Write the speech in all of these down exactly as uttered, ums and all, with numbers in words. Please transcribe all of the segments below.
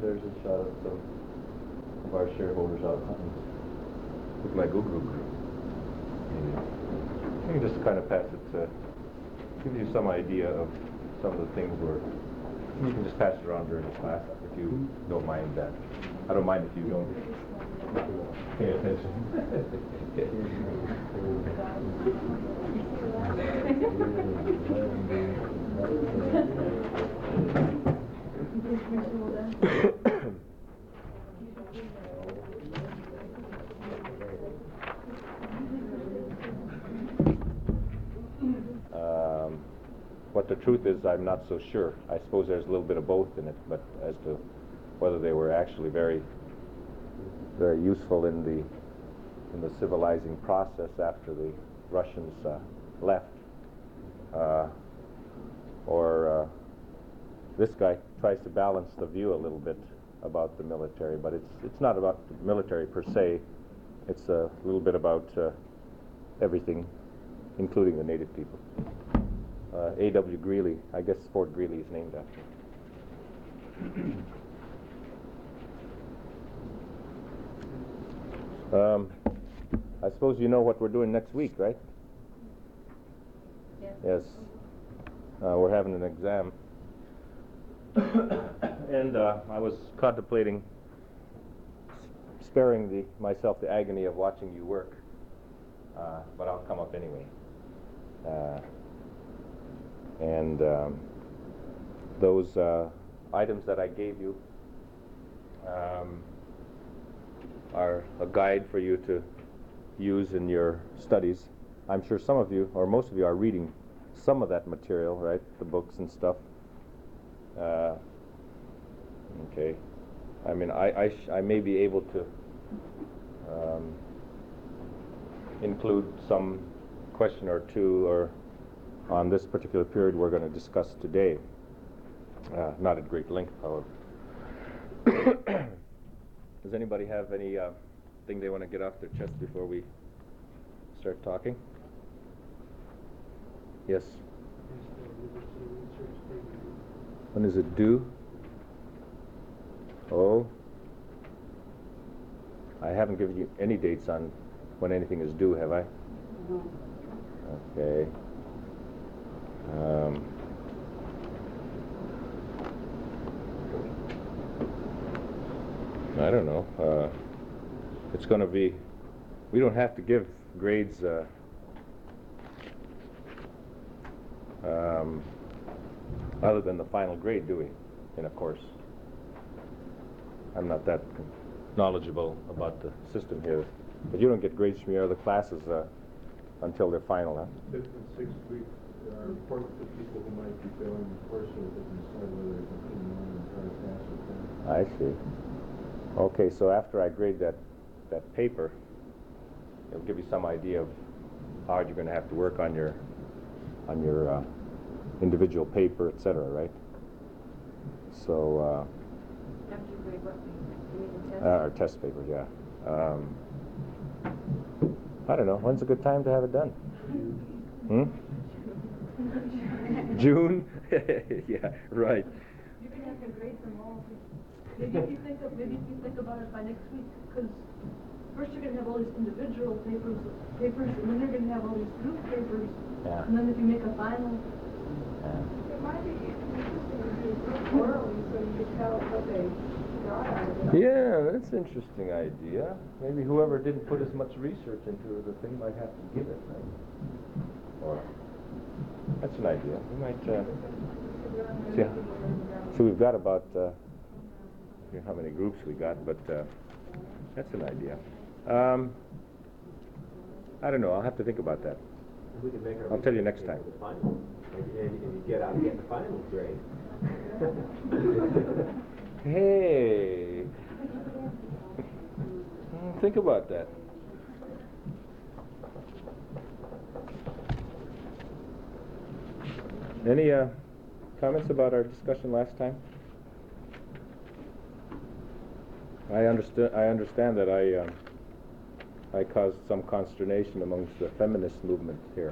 there's a shot of some of our shareholders out hunting with my Google group. You can just kind of pass it to, give you some idea of some of the things we're, you can just pass it around during the class if you don't mind that. I don't mind if you don't pay attention. um, what the truth is, I'm not so sure. I suppose there's a little bit of both in it, but as to whether they were actually very, very useful in the in the civilizing process after the Russians uh, left, uh, or uh, this guy tries to balance the view a little bit about the military, but it's it's not about the military per se. It's a little bit about uh, everything, including the native people. Uh, A W Greeley, I guess Fort Greeley is named after. um, I suppose you know what we're doing next week, right? Yes. Yes. Uh, we're having an exam. And uh, I was contemplating sparing the, myself the agony of watching you work, uh, but I'll come up anyway. Uh, and um, those uh, items that I gave you um, are a guide for you to use in your studies. I'm sure some of you, or most of you, are reading some of that material, right? The books and stuff. Uh, okay. I mean, I, I, sh I may be able to um, include some question or two or on this particular period we're going to discuss today. Uh, not at great length, however. Does anybody have any uh, thing they want to get off their chest before we start talking? Yes? When is it due? Oh, I haven't given you any dates on when anything is due, have I? No. Okay. Um, I don't know. Uh, it's going to be, we don't have to give grades uh, um, other than the final grade, do we, in a course? I'm not that knowledgeable about the system here, but you don't get grades from your other classes uh, until they're final, huh? Fifth and sixth week are important to people who might be failing the course so they can decide whether they continue on and try to pass it. I see. Okay, so after I grade that that paper, it'll give you some idea of how hard you're going to have to work on your on your uh, individual paper, et cetera. Right? So. Uh, After you grade what? You mean the test? uh, our test paper, yeah. Um, I don't know. When's a good time to have it done? Hmm? June? Yeah, right. You can have to grade them all. Maybe if you think of, maybe if you think about it by next week, because first you're going to have all these individual papers, papers, and then you're going to have all these group papers. Yeah. And then if you make a final. Yeah. It might be interesting to do group orally so you could tell what they got out of it. Yeah, that's an interesting idea. Maybe whoever didn't put as much research into the thing might have to give it, right? Or that's an idea. We might. Uh, see, so we've got about. Uh, I don't know how many groups we got, but uh, that's an idea. Um, I don't know. I'll have to think about that. We can make our I'll tell you next time. for the final. And, and you get out and get the final grade. Hey, think about that. Any uh, comments about our discussion last time? I understand. I understand that I uh, I caused some consternation amongst the feminist movement here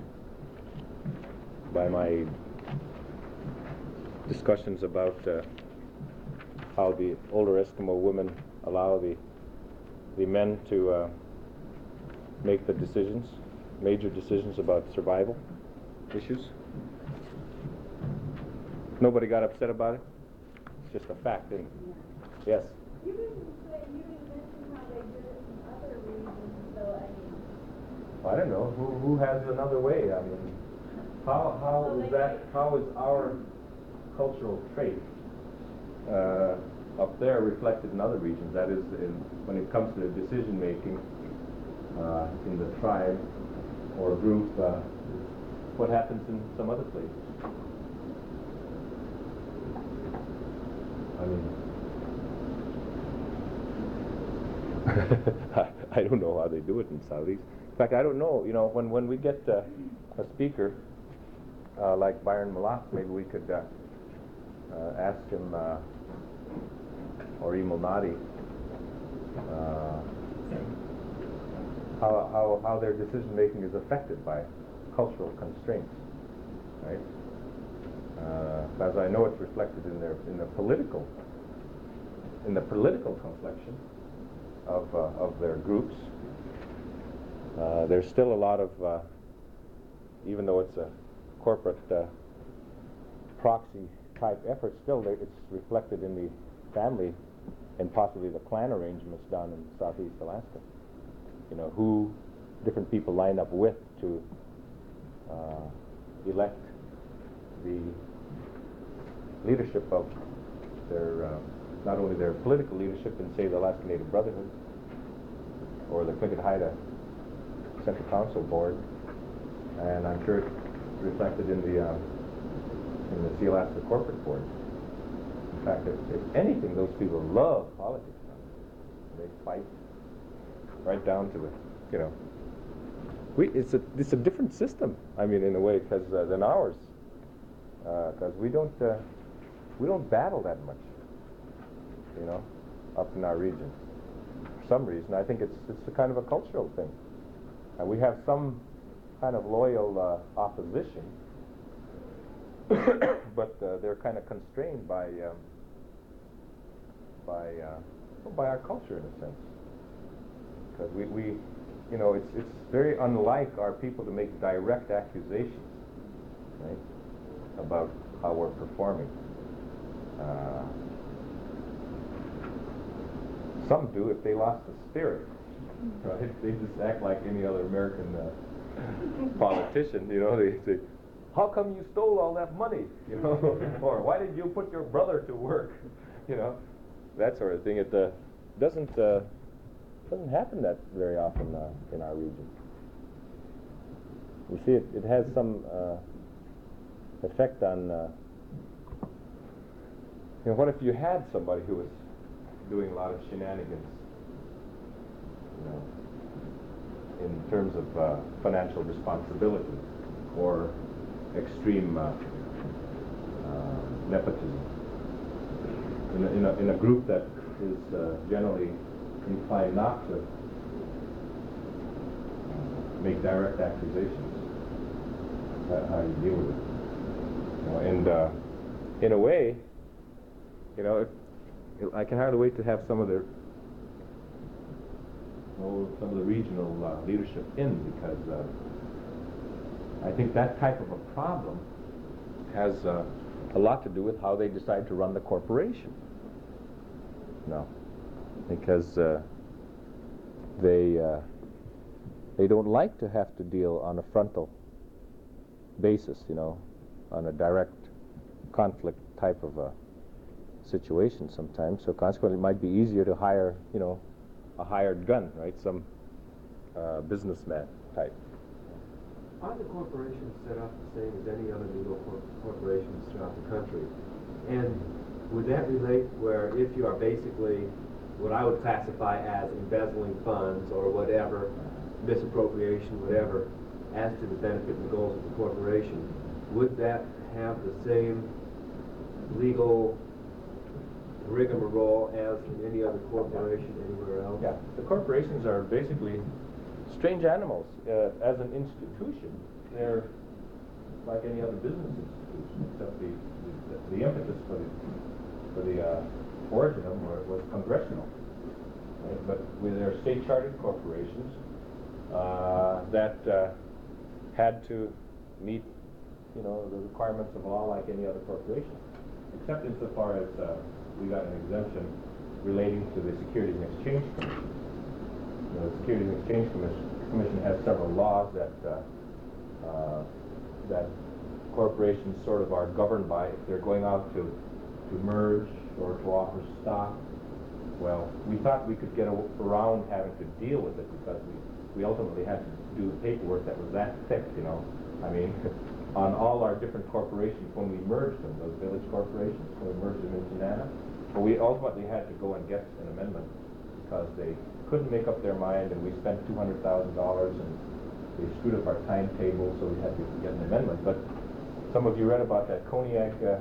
by my discussions about uh, how the older Eskimo women allow the the men to uh, make the decisions, major decisions about survival issues. Nobody got upset about it. It's just a fact, isn't it? Yes. You didn't say, you didn't mention how they did it in other regions, so I mean. I don't know. Who who has another way? I mean, how how Well, is they that? might- How is our cultural trait uh, up there reflected in other regions? That is, in, when it comes to decision making uh, in the tribe or group, uh, what happens in some other places? I mean, I, I don't know how they do it in Saudis. In fact, I don't know. You know, when when we get uh, a speaker uh, like Byron Malak, maybe we could uh, uh, ask him, uh, or Emil Nadi, uh, how how how their decision making is affected by cultural constraints, right? Uh, as I know it's reflected in their in the political in the political complexion of uh, of their groups. Uh, there's still a lot of, uh, even though it's a corporate uh, proxy type effort, still there, it's reflected in the family and possibly the clan arrangements down in Southeast Alaska. You know, who different people line up with to uh, elect the leadership of their, uh, not only their political leadership in, say, the Alaska Native Brotherhood or the Tlingit Haida Central Council Board, and I'm sure it's reflected in the uh, in the Sea Alaska Corporate Board. In fact, if, if anything, those people love politics. They fight right down to the, you know. We it's a it's a different system. I mean, in a way, because uh, than ours, because uh, we don't uh, we don't battle that much, you know, up in our region. For some reason, I think it's it's a kind of a cultural thing. And we have some kind of loyal uh, opposition, but uh, they're kind of constrained by um, by uh, well, by our culture in a sense. Because we, we, you know, it's it's very unlike our people to make direct accusations, right, about how we're performing. Uh, some do if they lost the spirit. Right? They just act like any other American uh, politician, you know. They say, "How come you stole all that money?" You know, or "Why did you put your brother to work?" You know, that sort of thing. It uh, doesn't uh, doesn't happen that very often uh, in our region. You see, it, it has some uh, effect on. Uh, you know, what if you had somebody who was doing a lot of shenanigans? You know, in terms of uh, financial responsibility or extreme uh, uh, nepotism. In a, in, a, in a group that is uh, generally inclined not to make direct accusations, that's how you deal with it. You know, and uh, in a way, you know, if, I can hardly wait to have some of the Oh, some of the regional uh, leadership in, because uh, I think that type of a problem has uh, a lot to do with how they decide to run the corporation. No, because uh, they uh, they don't like to have to deal on a frontal basis, you know, on a direct conflict type of a situation sometimes. So consequently, it might be easier to hire, you know, a hired gun, right? Some uh, businessman type. Are the corporations set up the same as any other legal cor corporations throughout the country? And would that relate where if you are basically what I would classify as embezzling funds or whatever, misappropriation, whatever, as to the benefit and the goals of the corporation, would that have the same legal rigmarole as in any other corporation anywhere else? Yeah, the corporations are basically strange animals. Uh, as an institution, they're like any other business institution, except the the, the impetus for the for the uh, origin of them were, was congressional. Right? But with their state chartered corporations uh, that uh, had to meet, you know, the requirements of law like any other corporation, except insofar as uh, we got an exemption relating to the Securities and Exchange Commission. You know, the Securities and Exchange Commission, Commission has several laws that uh, uh, that corporations sort of are governed by if they're going out to to merge or to offer stock. Well, we thought we could get a, around having to deal with it because we, we ultimately had to do the paperwork that was that thick, you know. I mean, on all our different corporations when we merged them, those village corporations, when we merged them into NANA, but we ultimately had to go and get an amendment because they couldn't make up their mind, and we spent two hundred thousand dollars, and they screwed up our timetable, so we had to get an amendment. But some of you read about that Cognac, uh,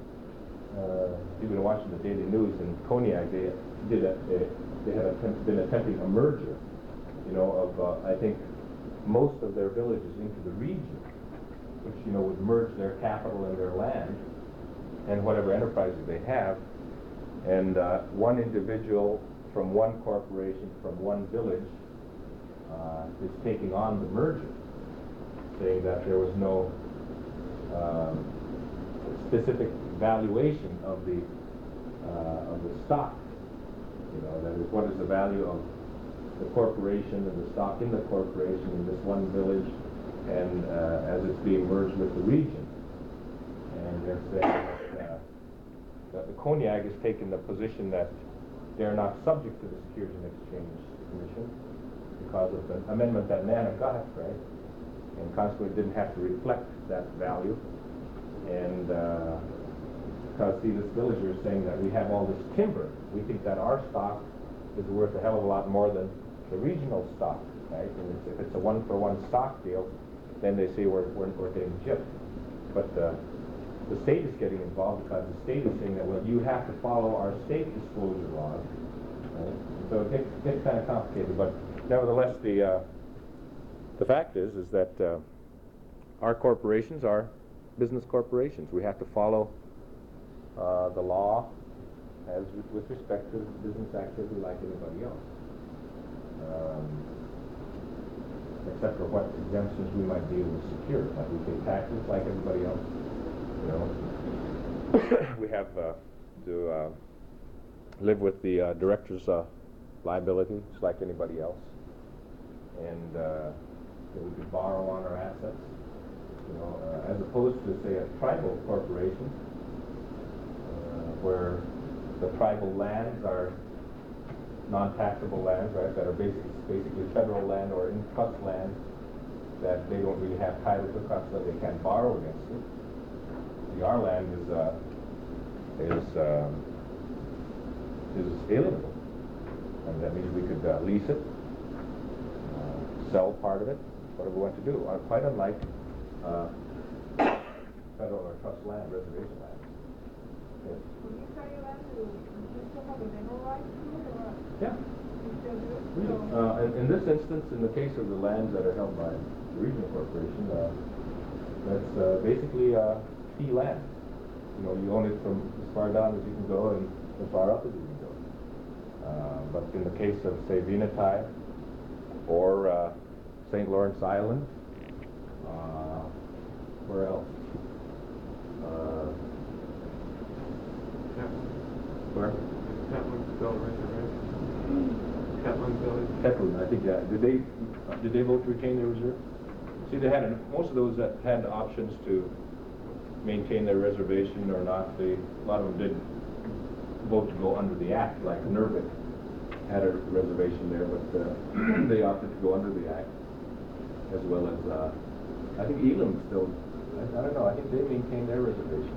uh, you've been watching the Daily News in Cognac, they did a, they, they had attempt, been attempting a merger, you know, of, uh, I think, most of their villages into the region, which, you know, would merge their capital and their land and whatever enterprises they have. And uh, one individual from one corporation, from one village, uh, is taking on the merger, saying that there was no um, specific valuation of the uh, of the stock. You know, that is, what is the value of the corporation and the stock in the corporation in this one village, and uh, as it's being merged with the region. And they're saying that, uh, that the Cognac has taken the position that they're not subject to the Securities and Exchange Commission because of the amendment that NANA got, right? And consequently didn't have to reflect that value. And uh, because, see, this villager is saying that we have all this timber. We think that our stock is worth a hell of a lot more than the regional stock, right? And it's, if it's a one-for-one stock deal, then they say we're, we're, we're getting gypped. But uh, the state is getting involved because the state is saying that, well, you have to follow our state disclosure laws, right? So it gets, gets kind of complicated, but nevertheless, the uh, the fact is is that uh, our corporations are business corporations. We have to follow uh, the law as with, with respect to business activity like anybody else, um, except for what exemptions we might be able to secure. Like we pay taxes like everybody else. You know, we have uh, to uh, live with the uh, director's uh, liability, just like anybody else, and uh, we could borrow on our assets. You know, uh, as opposed to say a tribal corporation, uh, where the tribal lands are non-taxable lands, right? That are basically basically federal land or in trust land that they don't really have title to, so they can't borrow against it. Our land is uh, is um, is alienable, and that means we could uh, lease it, uh, sell part of it, whatever we want to do. Uh, quite unlike uh, federal or trust land, reservation land. Yes. When you sell your land, do you still have a mineral right to it, or Yeah. you still do it? We do. So- Uh, in, in this instance, in the case of the lands that are held by the regional corporation, uh, that's uh, basically uh, fee land. You know, you own it from as far down as you can go and as far up as you can go. Uh, but in the case of, say, Venati or uh, Saint Lawrence Island, uh, where else? Uh, where? Catlettsville Reservation. Catlettsville. Ketland, I think, yeah. Did they, did they vote to retain their reserve? See, they had, an, most of those that had options to maintain their reservation or not, they, a lot of them did vote to go under the act, like Nervik had a reservation there, but uh, they opted to go under the act, as well as, uh, I think Elam still, I, I don't know, I think they maintain their reservation.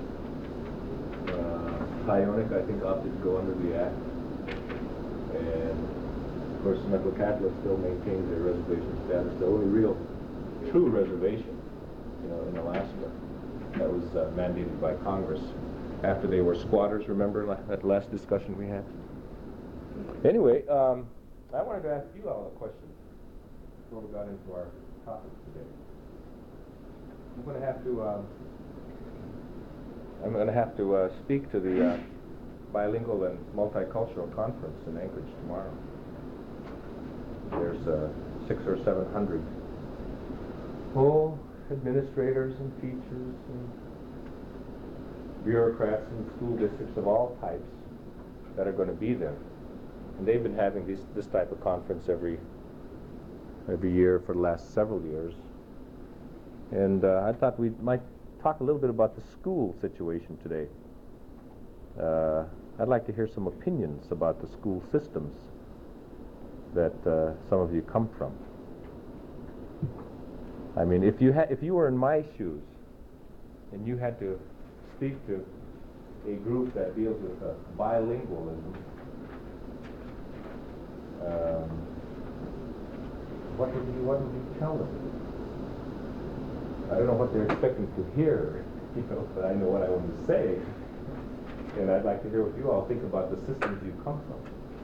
Uh, Ionic, I think, opted to go under the act, and of course, Metlakatla still maintains their reservation status. The only real, true reservation, you know, in Alaska, that was uh, mandated by Congress after they were squatters. Remember la that last discussion we had? Anyway, um, I wanted to ask you all a question before we got into our topic today. I'm going to have to. Um, I'm going to have to uh, speak to the uh, bilingual and multicultural conference in Anchorage tomorrow. There's uh, six or seven hundred full administrators and teachers and bureaucrats and school districts of all types that are going to be there. And they've been having this, this type of conference every every year for the last several years. And uh, I thought we might talk a little bit about the school situation today. Uh, I'd like to hear some opinions about the school systems that uh, some of you come from. I mean, if you had, if you were in my shoes, and you had to speak to a group that deals with uh, bilingualism, um, what would you, what would you tell them? I don't know what they're expecting to hear, you know, but I know what I want to say, and I'd like to hear what you all think about the systems you come from.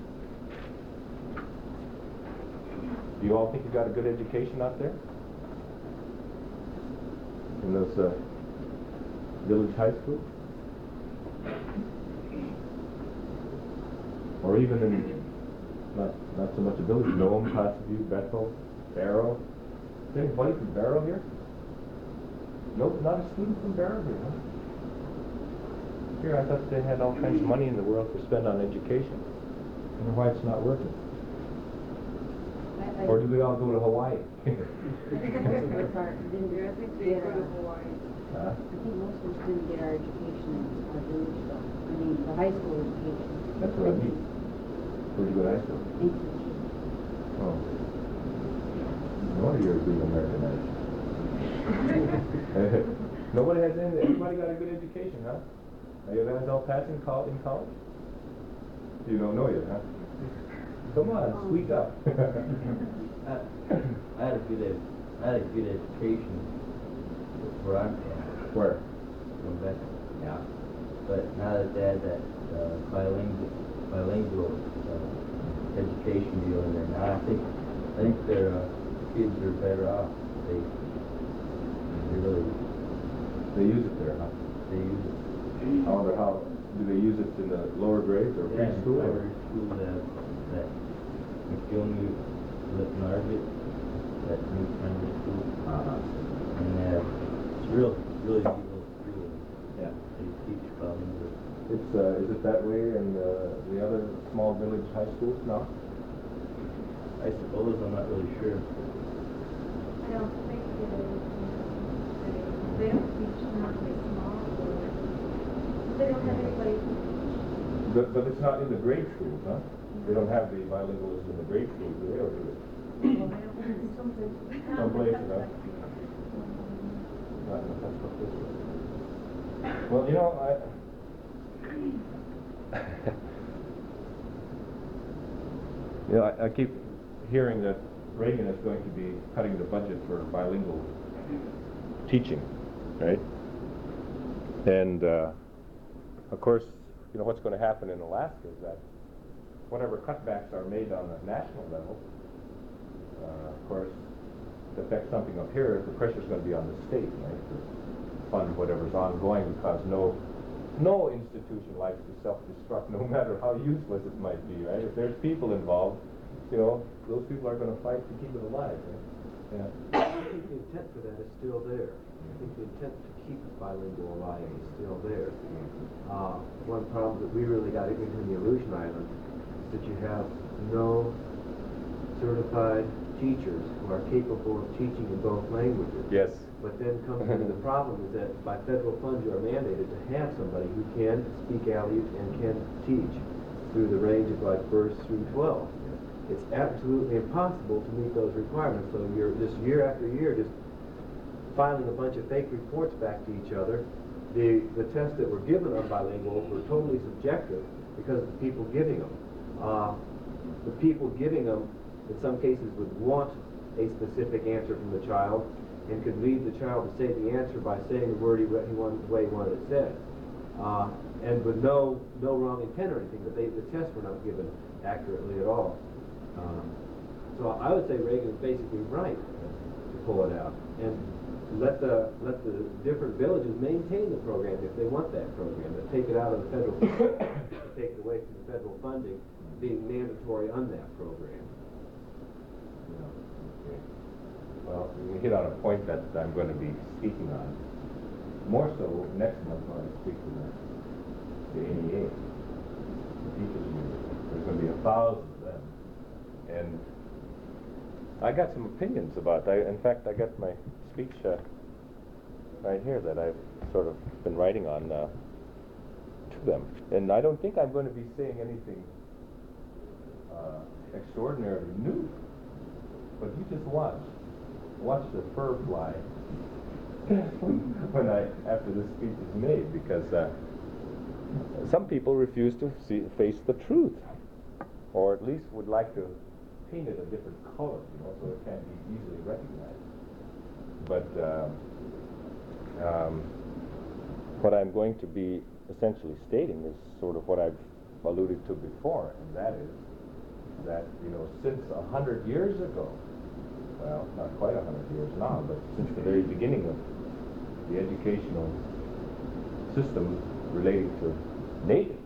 Do you all think you got a good education out there? In those uh, village high schools? Or even in, not not so much a village, Nome, Placerview, Bethel, Barrow. Is there anybody from Barrow here? Nope, not a student from Barrow here, huh? Here, I thought they had all kinds of money in the world to spend on education. I wonder why it's not working. I- I- Or do we all go to Hawaii? Most of us aren't, didn't Yeah, I think they get go to our- Hawaii. Huh? I think most of us didn't get our education in our village though. I mean, the high school education. That's what I mean. Where'd you go to high school? Anchorage. Oh. No wonder you're being Americanized. Nobody has any, everybody got a good education, huh? Are you guys all passing col in college? You don't know yet, huh? Come on, speak up. I, I had a good ed, I had a good education where I'm from. Where? From Bethel. Yeah. But now that they had that uh, bilingual bilingual uh, education deal in there, now I think I think their uh, kids are better off. They they really They use it there, huh? they use it. I wonder how, do they use it in the lower grades or Yeah, preschool? or- primary school that that McGillney Narvik, that new primary school. Uh-huh. And uh, it's real, really neat little school. Yeah. They teach bilingual. It's, uh, is it that way in uh, the other small village high schools now? I suppose, I'm not really sure. I don't think it is. They don't teach not very small or, they don't have anybody. But, but it's not in the grade schools, huh? They don't have the bilingualism in the grade schools, do they, or do they? Well, I don't think some places. Some places, huh? Not in the Central District. Well, you know, I... you know, I, I keep hearing that Reagan is going to be cutting the budget for bilingual teaching, right? And, uh, of course, you know, what's going to happen in Alaska is that whatever cutbacks are made on a national level, uh, of course, it affects something up here. The pressure's going to be on the state, right, to fund whatever's ongoing, because no no institution likes to self-destruct, no matter how useless it might be, right? If there's people involved, you know, those people are going to fight to keep it alive, right? Yeah. I think the intent for that is still there. I think the intent to keep bilingual alive is still there. Uh, one problem that we really got into in the Aleutian Islands is that you have no certified teachers who are capable of teaching in both languages. Yes. But then comes into the problem is that by federal funds you are mandated to have somebody who can speak Aleut and can teach through the range of like first through twelve. It's absolutely impossible to meet those requirements. So you're just year after year just filing a bunch of fake reports back to each other. The the tests that were given on bilingual were totally subjective because of the people giving them. Uh, the people giving them, in some cases, would want a specific answer from the child and could lead the child to say the answer by saying the word he, he wanted, the way he wanted it said. Uh, and with no no wrong intent or anything, but they, the tests were not given accurately at all. Um, so I would say Reagan is basically right to pull it out. And let the, let the different villages maintain the program if they want that program, but take it out of the federal, take it away from the federal funding, being mandatory on that program. Okay. Well, you hit on a point that I'm going to be speaking on. More so next month when I speak to the, the N E A, the Teachers Union. There's going to be a thousand of them. And I got some opinions about that. In fact, I got my speech uh, right here that I've sort of been writing on uh, to them. And I don't think I'm going to be saying anything uh, extraordinarily new. But you just watch. Watch the fur fly when I, after this speech is made, because uh, some people refuse to see, face the truth, or at least would like to paint it a different color, you know, so it can't be easily recognized. But um, um, what I'm going to be essentially stating is sort of what I've alluded to before, and that is that, you know, since a hundred years ago, well, not quite a hundred years now, but since the very beginning of the educational system relating to natives,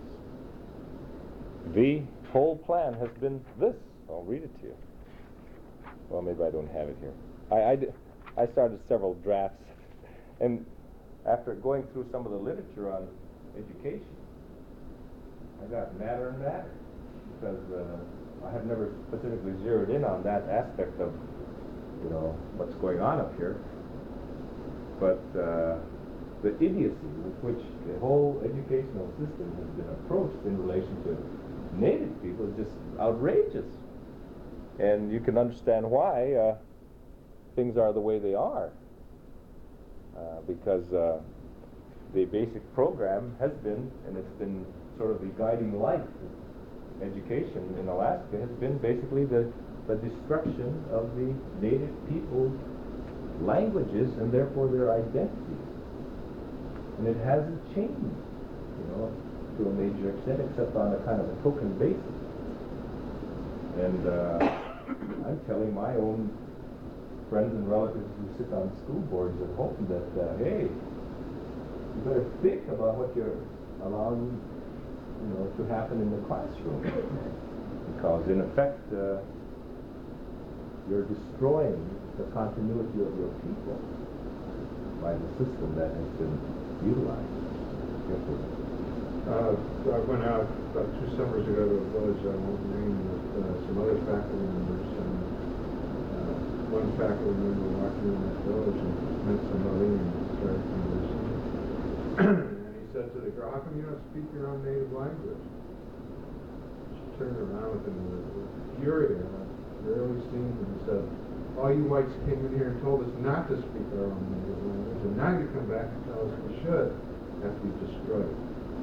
the whole plan has been this. I'll read it to you. Well, maybe I don't have it here. I, I, d- I started several drafts, and after going through some of the literature on education, I got madder and madder, because uh, I have never specifically zeroed in on that aspect of, you know, what's going on up here. But uh, the idiocy with which the whole educational system has been approached in relation to native people is just outrageous. And you can understand why uh, things are the way they are. Uh, because uh, the basic program has been, and it's been sort of the guiding light of education in Alaska, has been basically the, the destruction of the native people's languages and therefore their identities. And it hasn't changed, you know, to a major extent, except on a kind of a token basis. And uh, I'm telling my own friends and relatives who sit on school boards at home that, uh, hey, you better think about what you're allowing, you know, to happen in the classroom. Because in effect, uh, you're destroying the continuity of your people by the system that has been utilized. Uh, I went out about two summers ago to a village I won't name with uh, some other faculty members, and uh, one faculty member walked in that village and met somebody and started conversing. And he said to the girl, "How come you don't speak your own native language?" She turned around with him with, with fury and a barely seen and said, "All you whites came in here and told us not to speak our own native language, and now you come back and tell us we should after you destroyed it."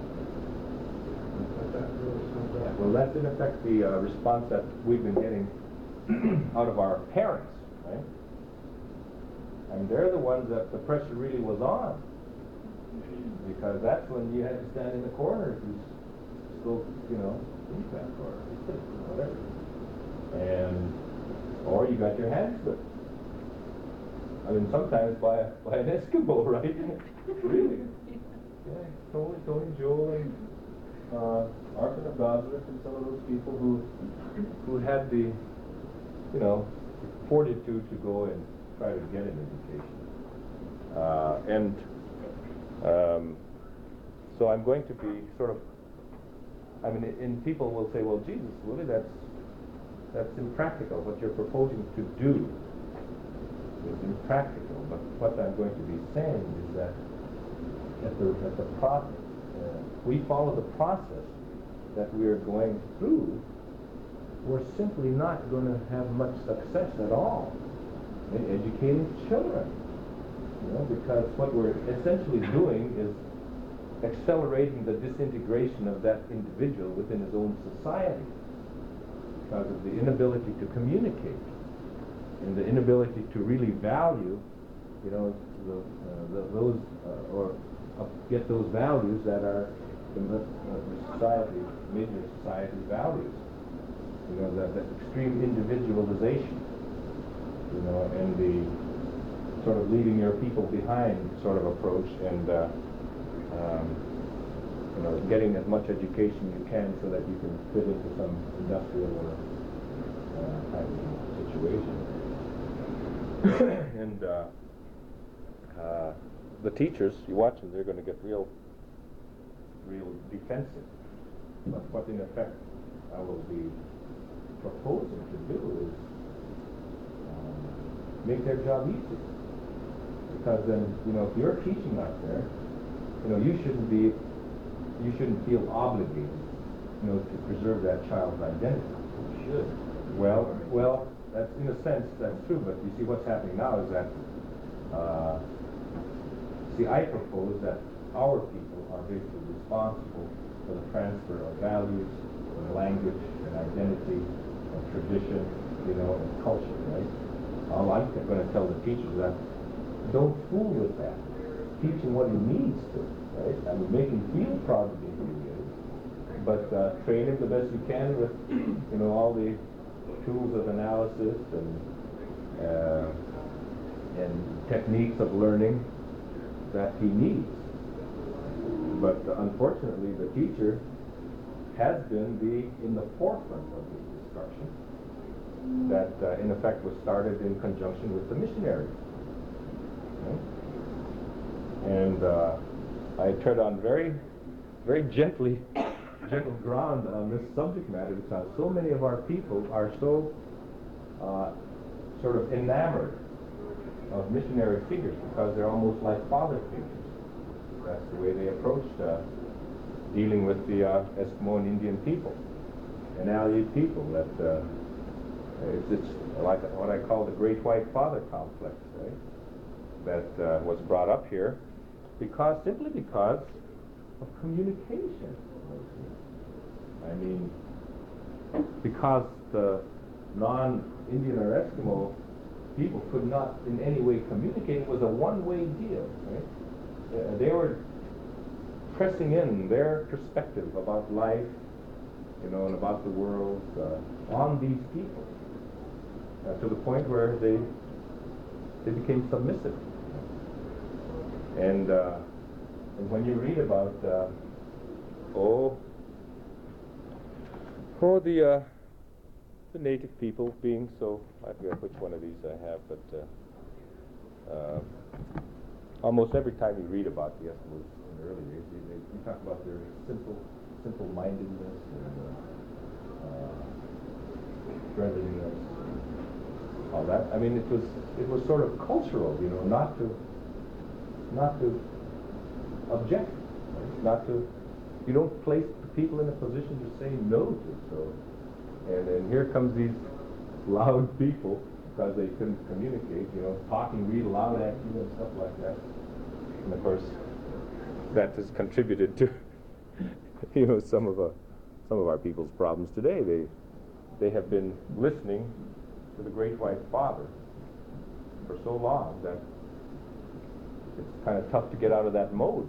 That really sums up. Well, that's in effect the uh, response that we've been getting out of our parents, right? And they're the ones that the pressure really was on, because that's when you had to stand in the corner if you still, you know, that or whatever, and or you got your hands whipped. I mean, sometimes by by an Eskimo, right? Really? Yeah, Tony, Tony Joel and uh, Arthur of Goswick and some of those people who who had the, you know, fortitude to go and try to get an education. Uh, and um, so I'm going to be sort of, I mean, and people will say, well, Jesus, Willie, that's that's impractical. What you're proposing to do is impractical. But what I'm going to be saying is that at the at the process, uh, we follow the process that we are going through, we're simply not going to have much success at all in educating children. You know, because what we're essentially doing is accelerating the disintegration of that individual within his own society because of the inability to communicate and the inability to really value, you know, the, uh, the, those uh, or uh, get those values that are the, uh, the society, major society values. You know, that, that extreme individualization, you know, and the sort of leaving your people behind sort of approach, and uh, um, you know, getting as much education you can so that you can fit into some industrial or uh, kind of situation. and uh, uh, the teachers, you watch them, they're going to get real, real defensive. But what in effect I will be proposing to do is um, make their job easy. Because then, you know, if you're teaching out there, you know, you shouldn't be, you shouldn't feel obligated, you know, to preserve that child's identity. You should. Well, well, that's in a sense that's true. But you see, what's happening now is that, uh, see, I propose that our people are basically responsible for the transfer of values, of language, and identity, and tradition, you know, and culture, right? All I'm going to tell the teachers is that don't fool with that. Teach him what he needs to, right? I mean, make him feel proud of being who he is, but uh, train him the best you can with, you know, all the tools of analysis and uh, and techniques of learning that he needs. But uh, unfortunately, the teacher has been the in the forefront of this discussion that, uh, in effect, was started in conjunction with the missionaries. Okay? And uh, I tread on very, very gently, gentle ground on this subject matter because so many of our people are so uh, sort of enamored of missionary figures because they're almost like father figures. That's the way they approached uh, dealing with the uh, Eskimo and Indian people and Aleut people. That uh, it's, it's like what I call the Great White Father complex, right? That uh, was brought up here because simply because of communication. I mean, because the non-Indian or Eskimo people could not in any way communicate. It was a one-way deal, right? Uh, they were pressing in their perspective about life, you know, and about the world uh, on these people uh, to the point where they they became submissive. And, uh, and when you read about uh, oh oh the uh, the native people being so, I forget which one of these I have, but uh, uh, almost every time you read about the Eskimos in the early days, you, they, you talk about their simple, simple-mindedness and uh, uh, friendliness, all that. I mean, it was it was sort of cultural, you know, not to not to object, right? Not to. You don't place people in a position to say no to. So, and and here comes these loud people because they couldn't communicate, you know, talking real loud at you and stuff like that. And of course, that has contributed to, you know, some of, uh, some of our people's problems today. They, they have been listening to the Great White Father for so long that it's kind of tough to get out of that mode.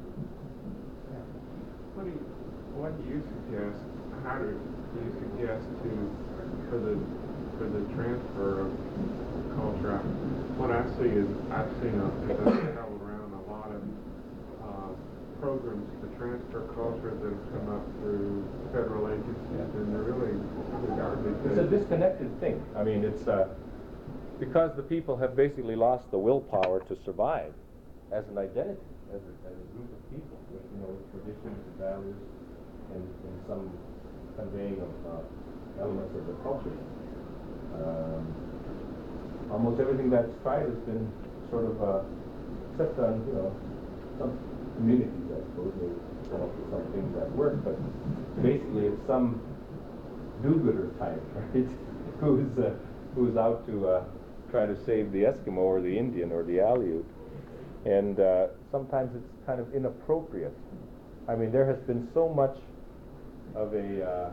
What do you, what do you suggest, how do you suggest to, for the for the transfer of culture? What I see is, I've seen, a, as I've traveled around, a lot of uh, programs to transfer culture that have come up through federal agencies, yeah. And they're really, really garbage. It's a disconnected thing. I mean, it's uh, because the people have basically lost the willpower to survive as an identity, as a, as a group of people with, you know, traditions and values and, and some conveying of uh, elements of the culture. Um, almost everything that's tried has been sort of, uh, except on, you know, some communities, I suppose, they come up with some things that work, but basically it's some do-gooder type, right, who's, uh, who's out to uh, try to save the Eskimo or the Indian or the Aleut. And uh, sometimes it's kind of inappropriate. I mean, there has been so much of a uh,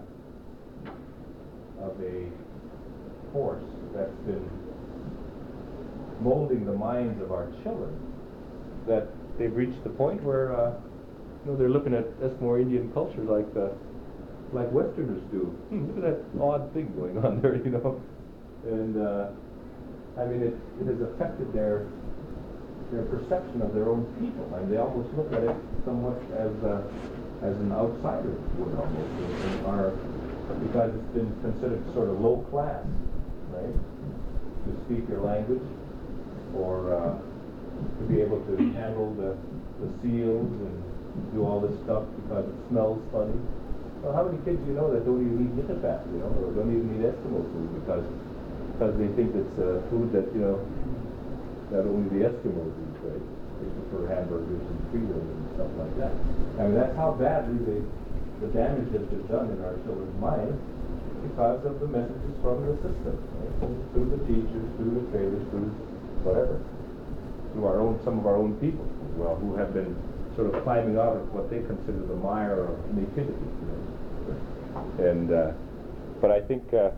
of a force that's been molding the minds of our children that they've reached the point where uh, you know, they're looking at Eskimo or Indian culture like uh, like Westerners do. Hmm, look at that odd thing going on there, you know. And uh, I mean, it, it has affected their their perception of their own people, and they almost look at it somewhat as a, as an outsider would almost, and are, because it's been considered sort of low class, right? To speak your language, or uh, to be able to handle the, the seals and do all this stuff because it smells funny. Well, how many kids do you know that don't even eat Yitabat, you know, or don't even eat Eskimo food because because they think it's uh, food that, you know, that only the Eskimos eat, right? They prefer hamburgers and freedom and stuff like that. I mean, that's how badly they, the damage has been done in our children's minds because of the messages from the system, right? Through the teachers, through the trainers, through whatever, through our own, some of our own people as well, who have been sort of climbing out of what they consider the mire of nativity, you know? And uh, but I think uh,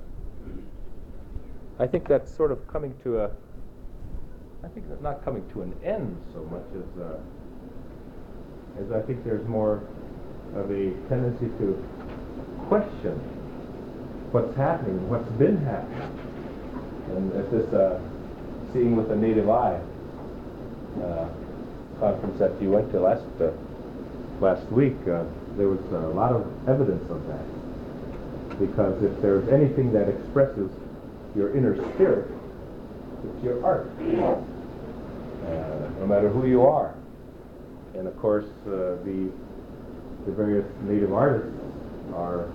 I think that's sort of coming to a. I think it's not coming to an end so much as uh, as I think there's more of a tendency to question what's happening, what's been happening, and at this uh, Seeing with the Native Eye uh, conference that you went to last uh, last week, uh, there was a lot of evidence of that. Because if there's anything that expresses your inner spirit, it's your art. Uh, no matter who you are. And of course, uh, the the various native artists are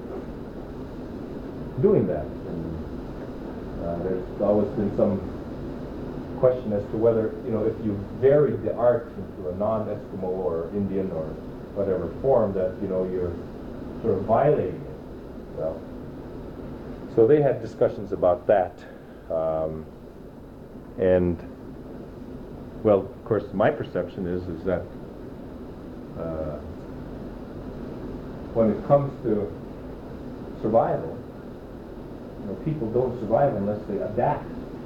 doing that. And uh, there's always been some question as to whether, you know, if you varied the art into a non-Eskimo or Indian or whatever form, that, you know, you're sort of violating it. Well, so they had discussions about that. Um, and well, of course, my perception is is that uh, when it comes to survival, you know, people don't survive unless they adapt.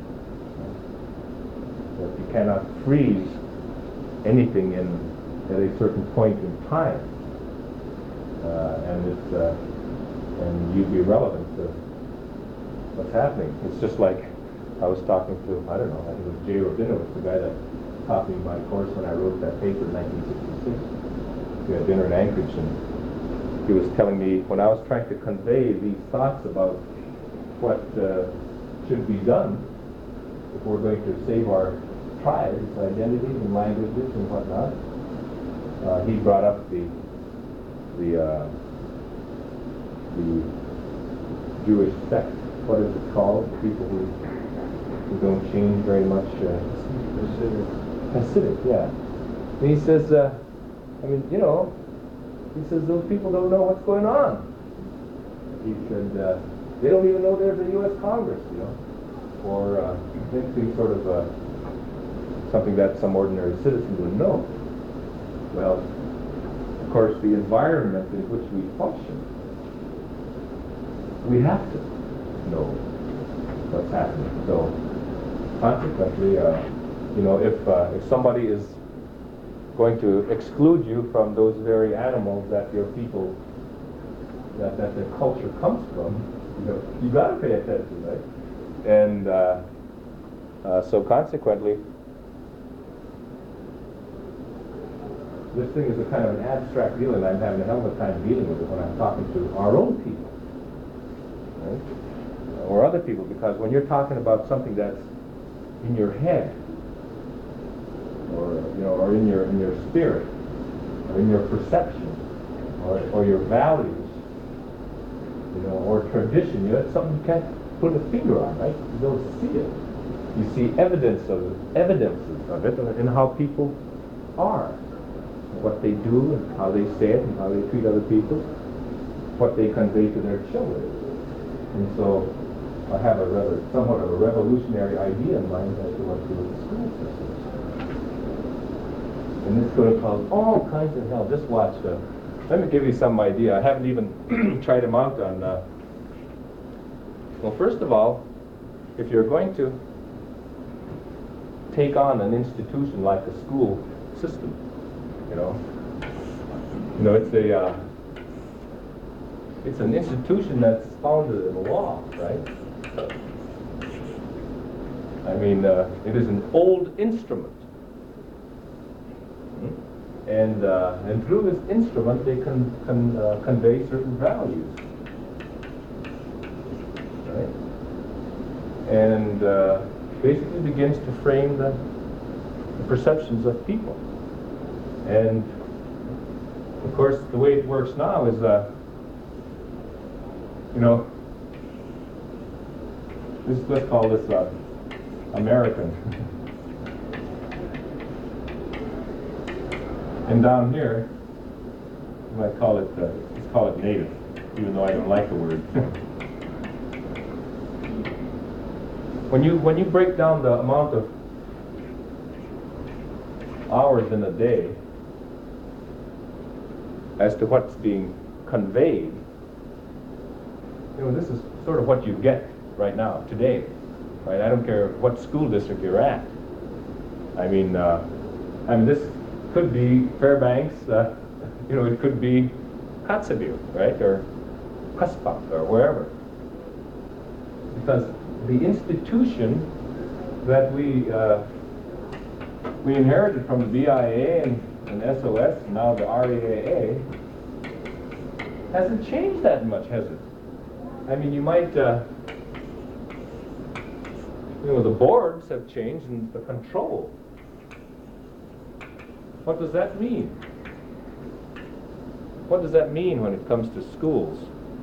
That you cannot freeze anything in at a certain point in time, uh, and it's uh, and you'd be relevant to what's happening. It's just like I was talking to, I don't know, I think it was Jay Rabinowitz, the guy that taught me my course when I wrote that paper in nineteen sixty-six. We had dinner in Anchorage, and he was telling me, when I was trying to convey these thoughts about what uh, should be done if we're going to save our tribes, identities and languages and whatnot, uh, he brought up the the uh, the Jewish sect. What is it called? People who who don't change very much. Uh, Hasidic. Hasidic, yeah. And he says, uh, I mean, you know, he says those people don't know what's going on. He said uh, they don't even know there's a U S Congress, you know, or uh, anything sort of uh, something that some ordinary citizen would know. Well, of course, the environment in which we function, we have to know what's happening. So, consequently, uh, you know, if uh, if somebody is going to exclude you from those very animals that your people, that that their culture comes from, you know, you got to pay attention, right? And uh, uh, so, consequently, this thing is a kind of an abstract deal, and I'm having a hell of a time dealing with it when I'm talking to our own people, right? Or other people, because when you're talking about something that's in your head, or you know, or in your in your spirit, or in your perception, or or your values, you know, or tradition, you know, it's something you can't put a finger on, right? You don't see it. You see evidence of it, evidences of it in how people are, what they do, and how they say it, and how they treat other people, what they convey to their children. And so I have a rather, somewhat of a revolutionary idea in mind as to what to do with the school system. And it's going to cause all kinds of hell. Just watch. Uh, let me give you some idea. I haven't even tried them out on. Uh, well, first of all, if you're going to take on an institution like a school system, you know, you know, it's a uh, it's an institution that's founded in law, right? I mean, uh, it is an old instrument. Hmm? And, uh, and through this instrument, they can, can uh, convey certain values. Right? And uh, basically begins to frame the, the perceptions of people. And of course, the way it works now is, uh, you know, this, let's call this uh, American. And down here, you might call it, uh, let's call it native, even though I don't like the word. when you when you break down the amount of hours in a day as to what's being conveyed, you know, this is sort of what you get right now, today. Right? I don't care what school district you're at. I mean, uh, I mean, this could be Fairbanks, uh, you know, it could be Kotzebue, right, or Cuspok, or wherever. Because the institution that we uh, we inherited from the B I A and, and S O S, and now the R E A A, hasn't changed that much, has it? I mean, you might, uh, you know, the boards have changed and the control. What does that mean? What does that mean when it comes to schools?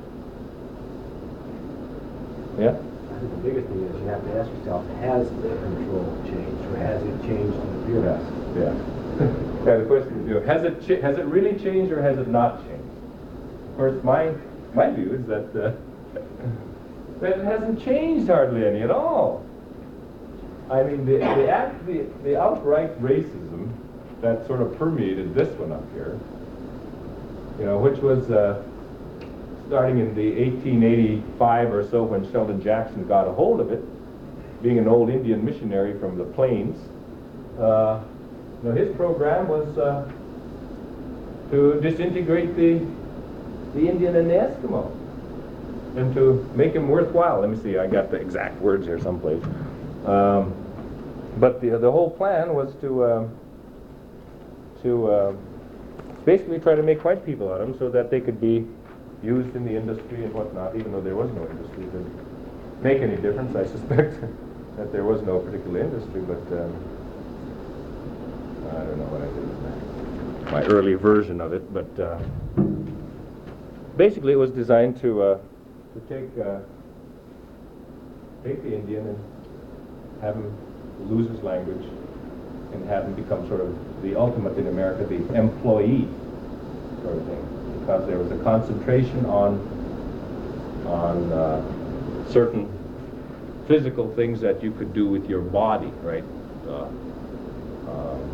Yeah? I think the biggest thing is you have to ask yourself, has the control changed, or has it changed in appearance? Yeah. Yeah, the question is, you know, has it cha- has it really changed or has it not changed? Of course, my my view is that uh, that it hasn't changed hardly any at all. I mean, the the, act, the the outright racism that sort of permeated this one up here, you know, which was uh, starting in the eighteen eighty-five or so when Sheldon Jackson got a hold of it, being an old Indian missionary from the plains. Uh, you know, his program was uh, to disintegrate the the Indian and the Eskimo, and to make him worthwhile. Let me see, I got the exact words here someplace. Um, but the the whole plan was to uh, to uh, basically try to make white people out of them so that they could be used in the industry and whatnot, even though there was no industry. It didn't make any difference, I suspect, that there was no particular industry, but um, I don't know what I did with that. My early version of it, but uh, basically it was designed to uh, to take uh, take the Indian and have him lose his language and have him become sort of the ultimate in America, the employee sort of thing, because there was a concentration on on uh, certain physical things that you could do with your body, right? Uh, um,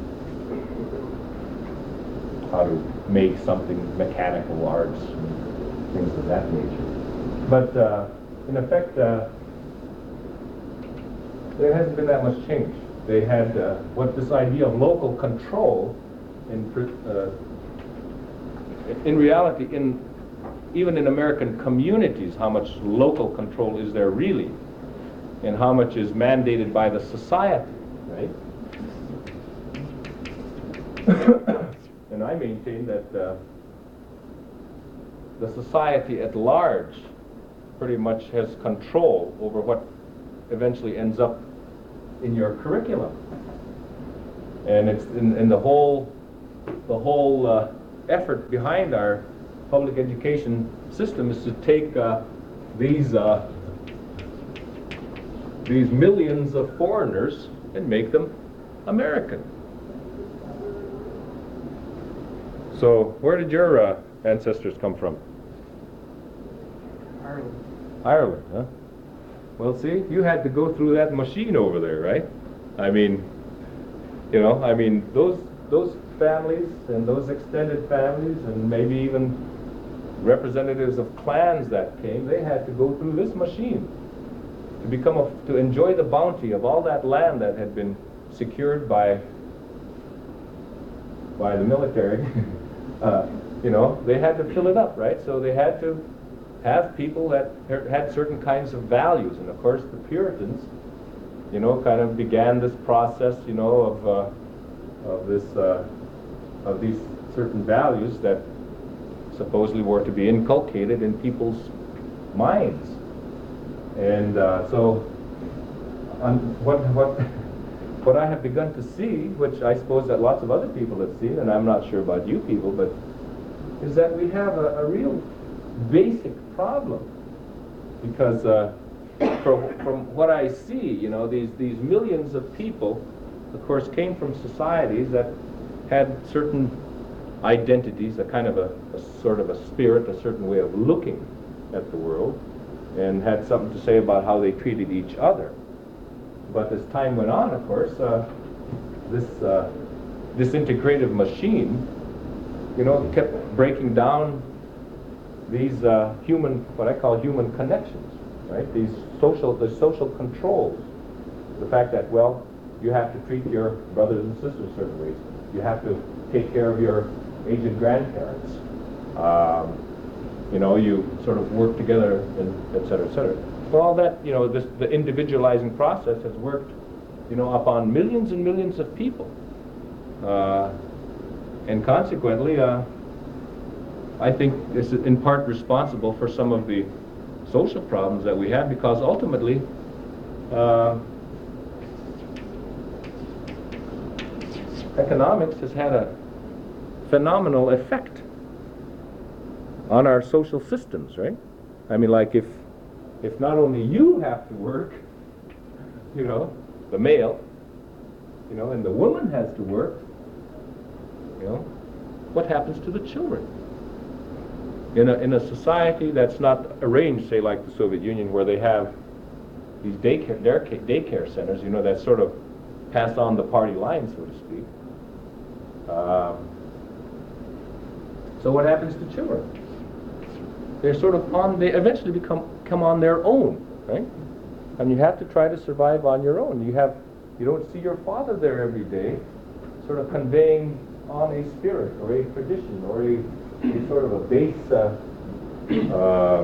how to make something, mechanical arts, and things of that nature. But uh, in effect, uh, there hasn't been that much change. They had uh, what this idea of local control, in uh, in reality, in even in American communities, how much local control is there really, and how much is mandated by the society, right? And I maintain that uh, the society at large pretty much has control over what eventually ends up in your curriculum. And it's in, in the whole the whole uh, effort behind our public education system is to take uh, these uh, these millions of foreigners and make them American. So where did your uh, ancestors come from? Ireland. Ireland, huh? Well, see, you had to go through that machine over there, right? I mean, you know, I mean, those those families and those extended families and maybe even representatives of clans that came, they had to go through this machine to become a, to enjoy the bounty of all that land that had been secured by by the military. uh, you know, they had to fill it up, right? So they had to have people that had certain kinds of values, and of course the Puritans you know, kind of began this process, you know, of, uh, of this, uh, of these certain values that supposedly were to be inculcated in people's minds. And uh, so, on what, what, what I have begun to see, which I suppose that lots of other people have seen, and I'm not sure about you people, but is that we have a, a real basic problem. Because uh, from, from what I see, you know, these, these millions of people, of course, came from societies that had certain identities, a kind of a, a sort of a spirit, a certain way of looking at the world, and had something to say about how they treated each other. But as time went on, of course, uh, this uh, this integrative machine, you know, kept breaking down these uh, human, what I call human connections, right? These social, the social controls. The fact that, well, you have to treat your brothers and sisters certain ways. You have to take care of your aged grandparents. Um, you know, you sort of work together, and et cetera, et cetera. Well, all that, you know, this, the individualizing process has worked, you know, upon millions and millions of people. Uh, and consequently, uh, I think it's in part responsible for some of the social problems that we have, because ultimately, uh, economics has had a phenomenal effect on our social systems, right? I mean, like if if not only you have to work, you know, the male, you know, and the woman has to work, you know, what happens to the children? In a, in a society that's not arranged, say, like the Soviet Union, where they have these daycare, daycare, daycare centers, you know, that sort of pass on the party line, so to speak. Um, so what happens to children? They're sort of on, they eventually become come on their own, right? And you have to try to survive on your own. You have, you don't see your father there every day, sort of conveying on a spirit or a tradition or a, a sort of a base, uh, uh,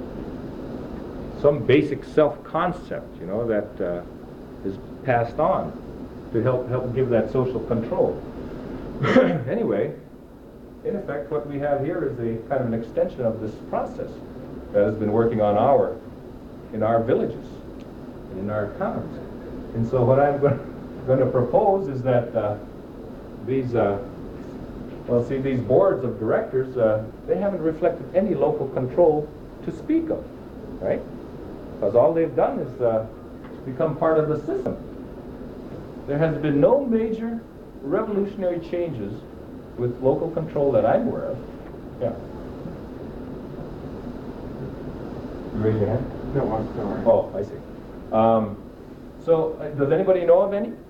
some basic self-concept, you know, that uh, is passed on to help help give that social control. Anyway, in effect, what we have here is a kind of an extension of this process that has been working on our, in our villages, and in our towns. And so what I'm going to propose is that uh, these, uh, well, see, these boards of directors, uh, they haven't reflected any local control to speak of, right? Because all they've done is uh, become part of the system. There has been no major revolutionary changes with local control that I'm aware of. Yeah. You raise your hand? No, I'm sorry. Oh, I see. Um, so, uh, does anybody know of any?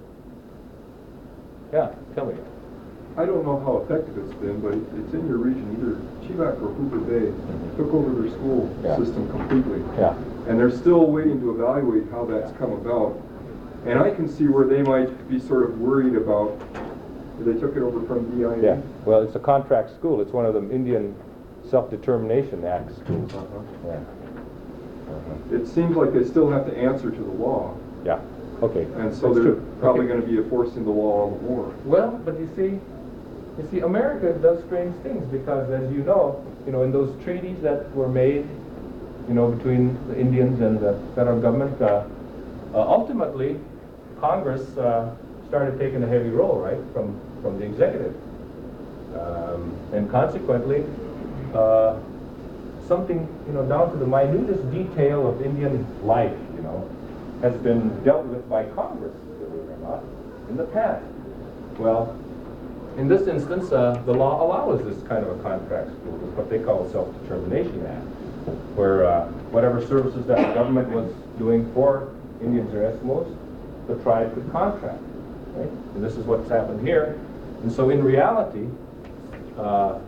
Yeah, tell me. I don't know how effective it's been, but it's in your region. Either Chivak or Hooper Bay took over their school Yeah. system completely. Yeah. And they're still waiting to evaluate how that's come about. And I can see where they might be sort of worried about, they took it over from D I A. Yeah. Well, it's a contract school. It's one of the Indian Self-Determination Act schools. Uh-huh. Yeah. Uh-huh. It seems like they still have to answer to the law. Yeah. Okay. And so That's they're true. probably Okay. going to be enforcing the law all the more. Well, but you see, you see, America does strange things because, as you know, you know, in those treaties that were made, you know, between the Indians and the federal government, uh, uh, ultimately, Congress uh, started taking a heavy role, right, from from the executive, um, and consequently, uh, something, you know, down to the minutest detail of Indian life, you know, has been dealt with by Congress, believe it or not, in the past. Well, in this instance, uh, the law allows this kind of a contract school, is what they call a Self-Determination Act, where uh, whatever services that the government was doing for Indians or Eskimos, the tribe could contract, right? And this is what's happened here. And so in reality, uh,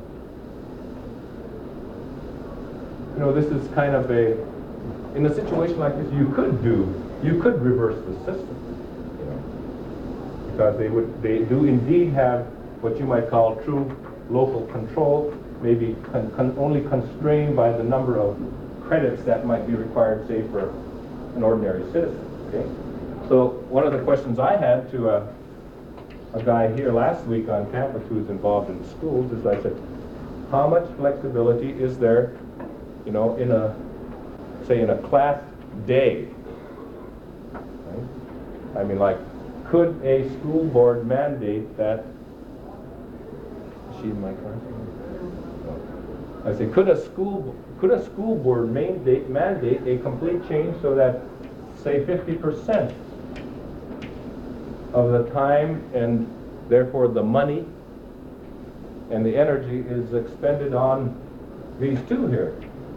you know, this is kind of a, in a situation like this, you could do, you could reverse the system, you know, because they would, they do indeed have what you might call true local control, maybe con con only constrained by the number of credits that might be required, say, for an ordinary citizen, okay? So one of the questions I had to a, a guy here last week on campus who's involved in schools is I said, how much flexibility is there, you know, in a, say in a class day? Right? I mean, like, could a school board mandate that, is she in my class? I say, could a school, could a school board mandate, mandate a complete change so that, say, fifty percent of the time and therefore the money and the energy is expended on these two here?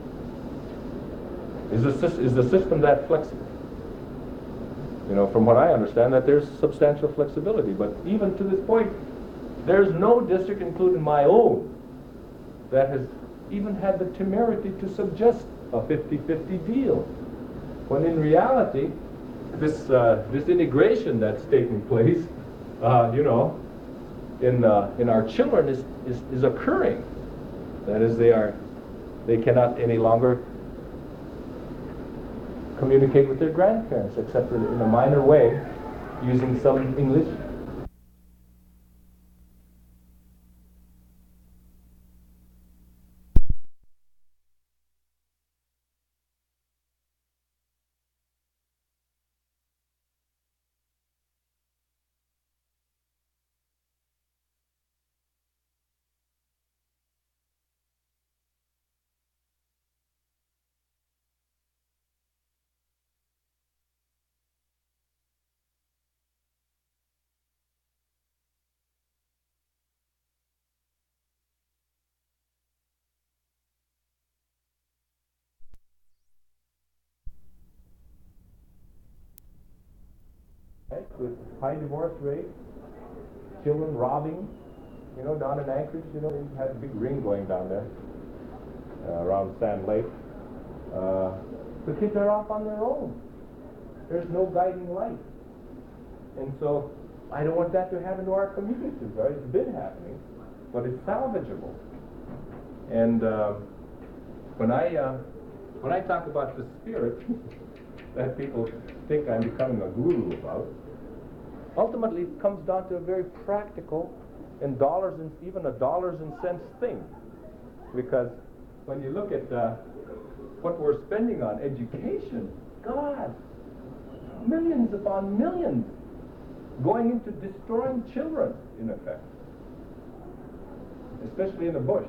Is the, sys- is the system that flexible? You know, from what I understand, that there's substantial flexibility, but even to this point, there's no district, including my own, that has even had the temerity to suggest a fifty-fifty deal, when in reality, this uh, this integration that's taking place, uh, you know, in uh, in our children is, is is occurring. That is, they are they cannot any longer communicate with their grandparents except in a minor way, using some English. Right, with high divorce rate, children robbing, you know, down in Anchorage, you know, they had a big ring going down there uh, around Sand Lake. Uh, the kids are off on their own. There's no guiding light. And so I don't want that to happen to our communities, right? It's been happening, but it's salvageable. And uh, when I uh, when I talk about the spirit that people think I'm becoming a guru about, ultimately it comes down to a very practical and dollars and even a dollars and cents thing. Because when you look at uh, what we're spending on education, God, millions upon millions going into destroying children, in effect, especially in the bush.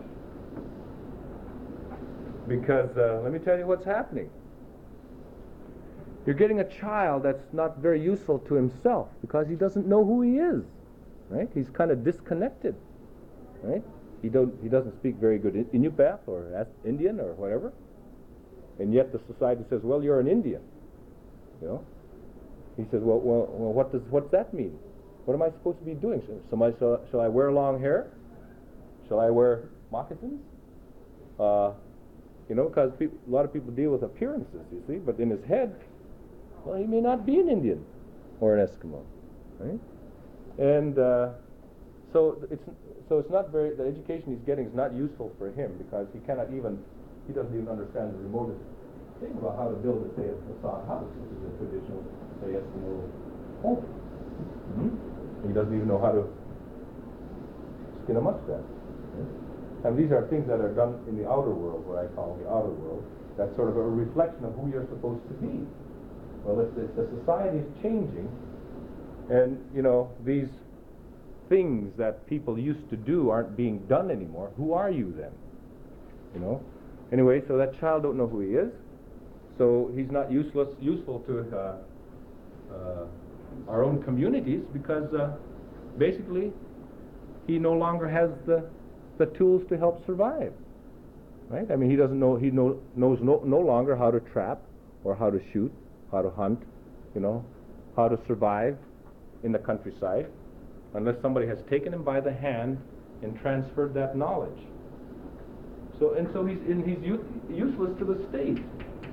Because uh, let me tell you what's happening. You're getting a child that's not very useful to himself because he doesn't know who he is, right? He's kind of disconnected, right? He don't he doesn't speak very good Inupiat or Indian or whatever, and yet the society says, well, you're an Indian, you know. He says, well, well, well what does what's that mean? What am I supposed to be doing? Somebody, shall, shall I wear long hair? Shall I wear moccasins? Uh, you know, because a lot of people deal with appearances, you see, but in his head, well, he may not be an Indian or an Eskimo, right? And uh, so it's so it's not very. The education he's getting is not useful for him because he cannot even he doesn't even understand the remotest thing about how to build a say a facade house, which is a traditional say Eskimo home. Mm-hmm. He doesn't even know how to skin a muskrat. Right? And these are things that are done in the outer world, what I call the outer world. That's sort of a reflection of who you're supposed to be. Well, if the, the society is changing, and, you know, these things that people used to do aren't being done anymore, who are you then? You know? Anyway, so that child don't know who he is, so he's not useless, useful to uh, uh, our own communities because uh, basically he no longer has the, the tools to help survive, right? I mean, he doesn't know, he know, knows no, no longer how to trap or how to shoot, how to hunt, you know, how to survive in the countryside, unless somebody has taken him by the hand and transferred that knowledge. So, and so he's, and he's u- useless to the state.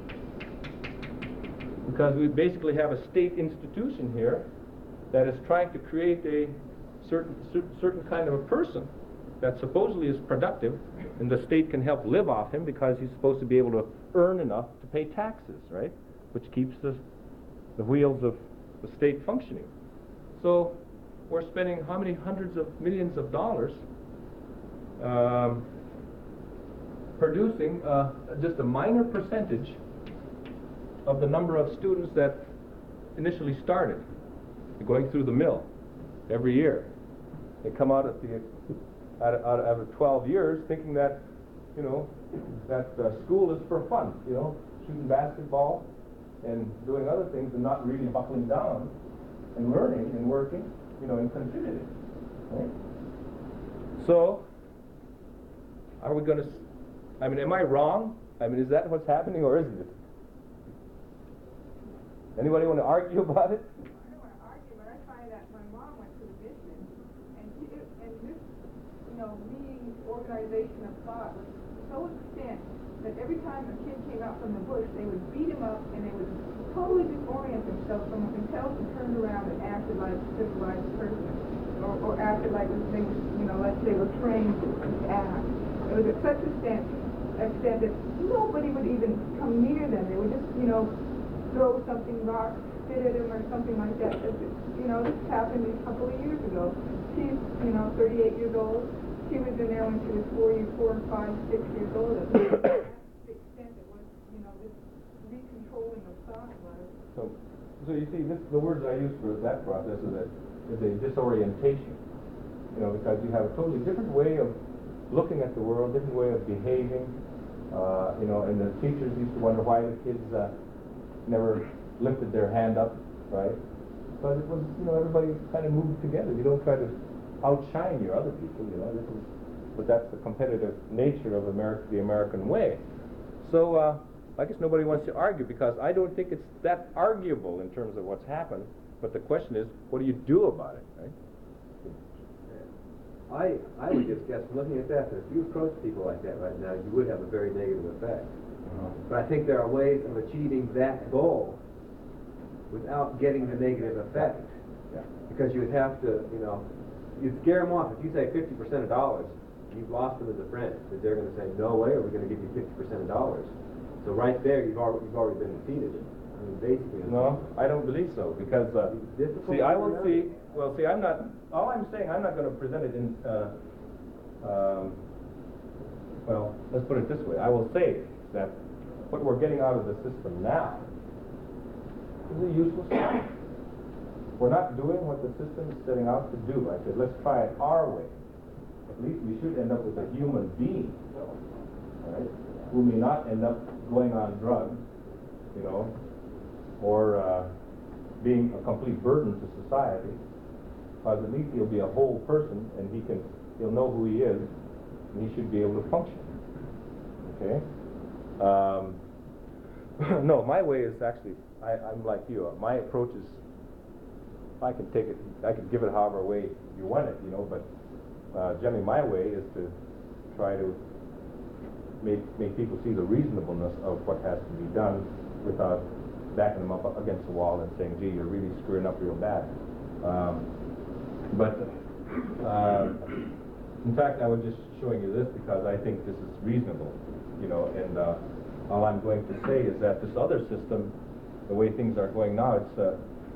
Because we basically have a state institution here that is trying to create a certain, cer- certain kind of a person that supposedly is productive, and the state can help live off him because he's supposed to be able to earn enough to pay taxes, right? Which keeps the, the wheels of the state functioning. So we're spending how many hundreds of millions of dollars um, producing uh, just a minor percentage of the number of students that initially started going through the mill every year. They come out at the out of, out of twelve years thinking that, you know, that uh, school is for fun, you know, shooting basketball and doing other things and not really buckling down and learning and working, you know, and contributing. Right? So, are we going to? I mean, am I wrong? I mean, is that what's happening, or isn't it? Anybody want to argue about it? I don't want to argue, but I find that my mom went to the mission, and she, and this, you know, meeting organization of thought was so extent that every time a kid came out from the bush, they would beat him up, and they would totally disorient themselves from him until he turned around and acted like a civilized person, or, or acted like they were, you know, like they were trained to act. It was at such a extent, extent that nobody would even come near them. They would just, you know, throw something, rock, spit at him or something like that. It, you know, this happened a couple of years ago. She's, you know, thirty-eight years old. She was in there when she was four, years, four, five, six years old. That's the extent it was, you know, this recontrolling of thought was. So, so you see, this, the words I use for that process is a, is a disorientation. You know, because you have a totally different way of looking at the world, different way of behaving. Uh, you know, and the teachers used to wonder why the kids uh, never lifted their hand up, right? But it was, you know, everybody kind of moved together. You don't try to outshine your other people, you know. This is, but that's the competitive nature of America, the American way. So uh, I guess nobody wants to argue, because I don't think it's that arguable in terms of what's happened. But the question is, what do you do about it, right? I, I would just guess, from looking at that, that if you approach people like that right now, you would have a very negative effect. Uh-huh. But I think there are ways of achieving that goal without getting the negative effect. Yeah. Because you would have to, you know, you'd scare them off. If you say fifty percent of dollars, you've lost them as a friend, because they're going to say, no way are we going to give you fifty percent of dollars. So right there, you've already, you've already been defeated. I mean, basically. No, I don't believe so, because, uh, see, I will see, well, see, I'm not, all I'm saying, I'm not going to present it in, uh, um, well, let's put it this way. I will say that what we're getting out of the system now is a useless thing. We're not doing what the system is setting out to do. I said, let's try it our way. At least we should end up with a human being, right, who may not end up going on drugs, you know, or uh, being a complete burden to society. But at least he'll be a whole person, and he can, he'll know who he is, and he should be able to function. Okay? Um, no, my way is actually, I, I'm like you. My approach is, I can take it, I can give it however way you want it, you know, but uh, generally my way is to try to make, make people see the reasonableness of what has to be done without backing them up against the wall and saying, gee, you're really screwing up real bad. Um, but, uh, in fact, I was just showing you this because I think this is reasonable, you know, and uh, all I'm going to say is that this other system, the way things are going now, it's, uh,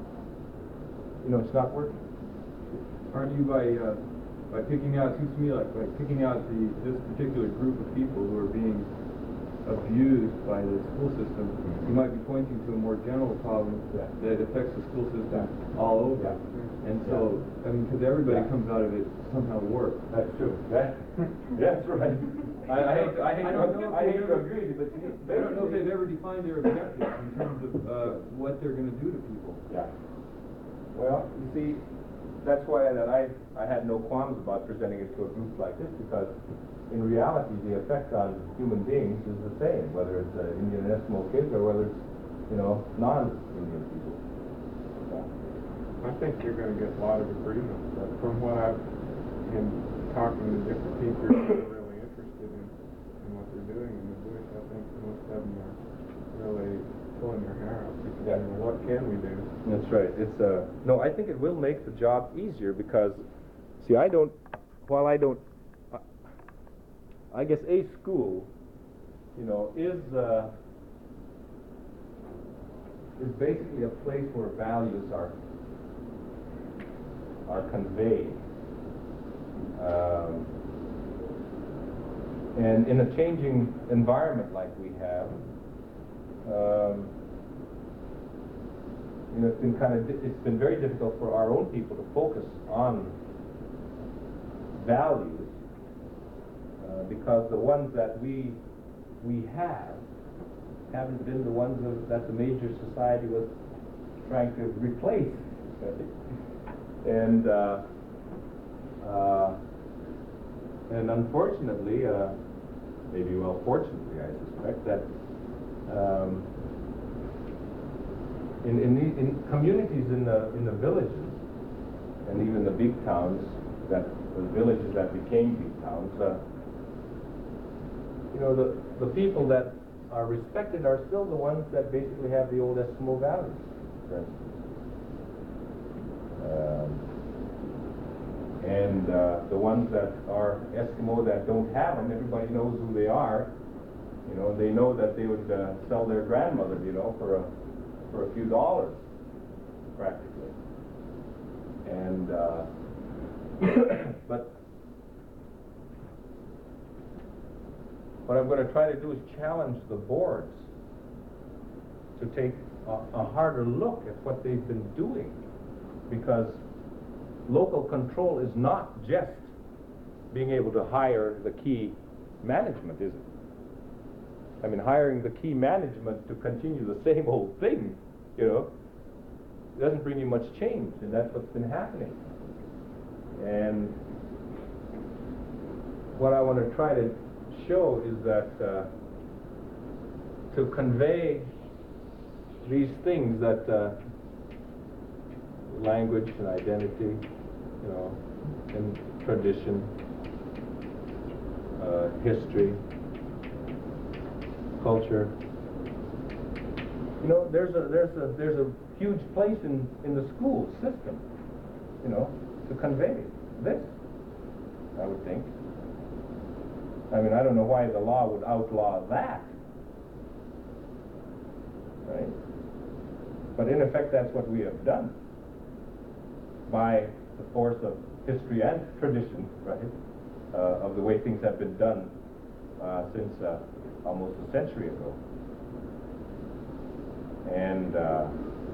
you know, it's not working. Aren't you by, uh, by picking out, it seems to me like by picking out the, this particular group of people who are being abused by the school system, mm-hmm. you might be pointing to a more general problem yeah. that affects the school system yeah. all over. Yeah. And so, yeah. I mean, because everybody yeah. comes out of it somehow worse. That's true. That, that's right. I, I hate, I hate, I don't know, I hate to ever, agree, but I don't know if they've ever defined their objectives in terms of uh, what they're going to do to people. Yeah. Well, you see, that's why that I, I had no qualms about presenting it to a group like this, because in reality, the effect on human beings is the same, whether it's uh, Indian and Eskimo kids or whether it's, you know, non-Indian people. Yeah. I think you're going to get a lot of agreement. But from what I've been talking to different teachers who are really interested in, in what they're doing in the bush, I think most of them are really pulling their hair out. Because, Yeah. you know, what can we do? That's right. It's uh no, I think it will make the job easier because, see, I don't. While I don't, I, I guess a school, you know, is uh, is basically a place where values are are conveyed. Um, and in a changing environment like we have, um, you know, it's been kind of it's been very difficult for our own people to focus on values uh, because the ones that we we have haven't been the ones of, that the major society was trying to replace. And uh, uh, and unfortunately, uh, maybe well fortunately, I suspect that um, in in, the, in communities in the in the villages and even the big towns, that the villages that became big towns, uh, you know, the the people that are respected are still the ones that basically have the old Eskimo values, for instance. Um, and uh, the ones that are Eskimo that don't have them, everybody knows who they are. You know, they know that they would uh, sell their grandmother, you know, for a for a few dollars, practically. And uh, but what I'm going to try to do is challenge the boards to take a, a harder look at what they've been doing, because local control is not just being able to hire the key management, is it? I mean, hiring the key management to continue the same old thing, you know, doesn't bring you much change, and that's what's been happening. And what I want to try to show is that uh, to convey these things, that uh, language and identity, you know, and tradition, uh, history, culture. You know, there's a there's a there's a huge place in in the school system, you know, to convey this, I would think. I mean, I don't know why the law would outlaw that, right? But in effect, that's what we have done by the force of history and tradition, right? Uh, of the way things have been done uh, since uh, almost a century ago. And uh,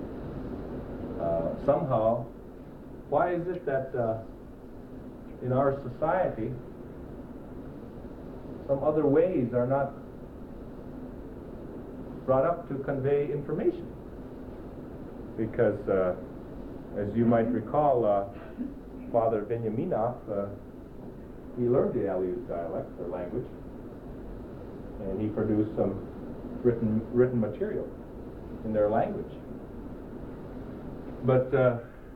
uh, somehow, why is it that uh, in our society, some other ways are not brought up to convey information? Because, uh, as you might recall, uh, Father Veniaminoff, uh, he learned the Aleut dialect, or language, and he produced some written written material in their language. But uh,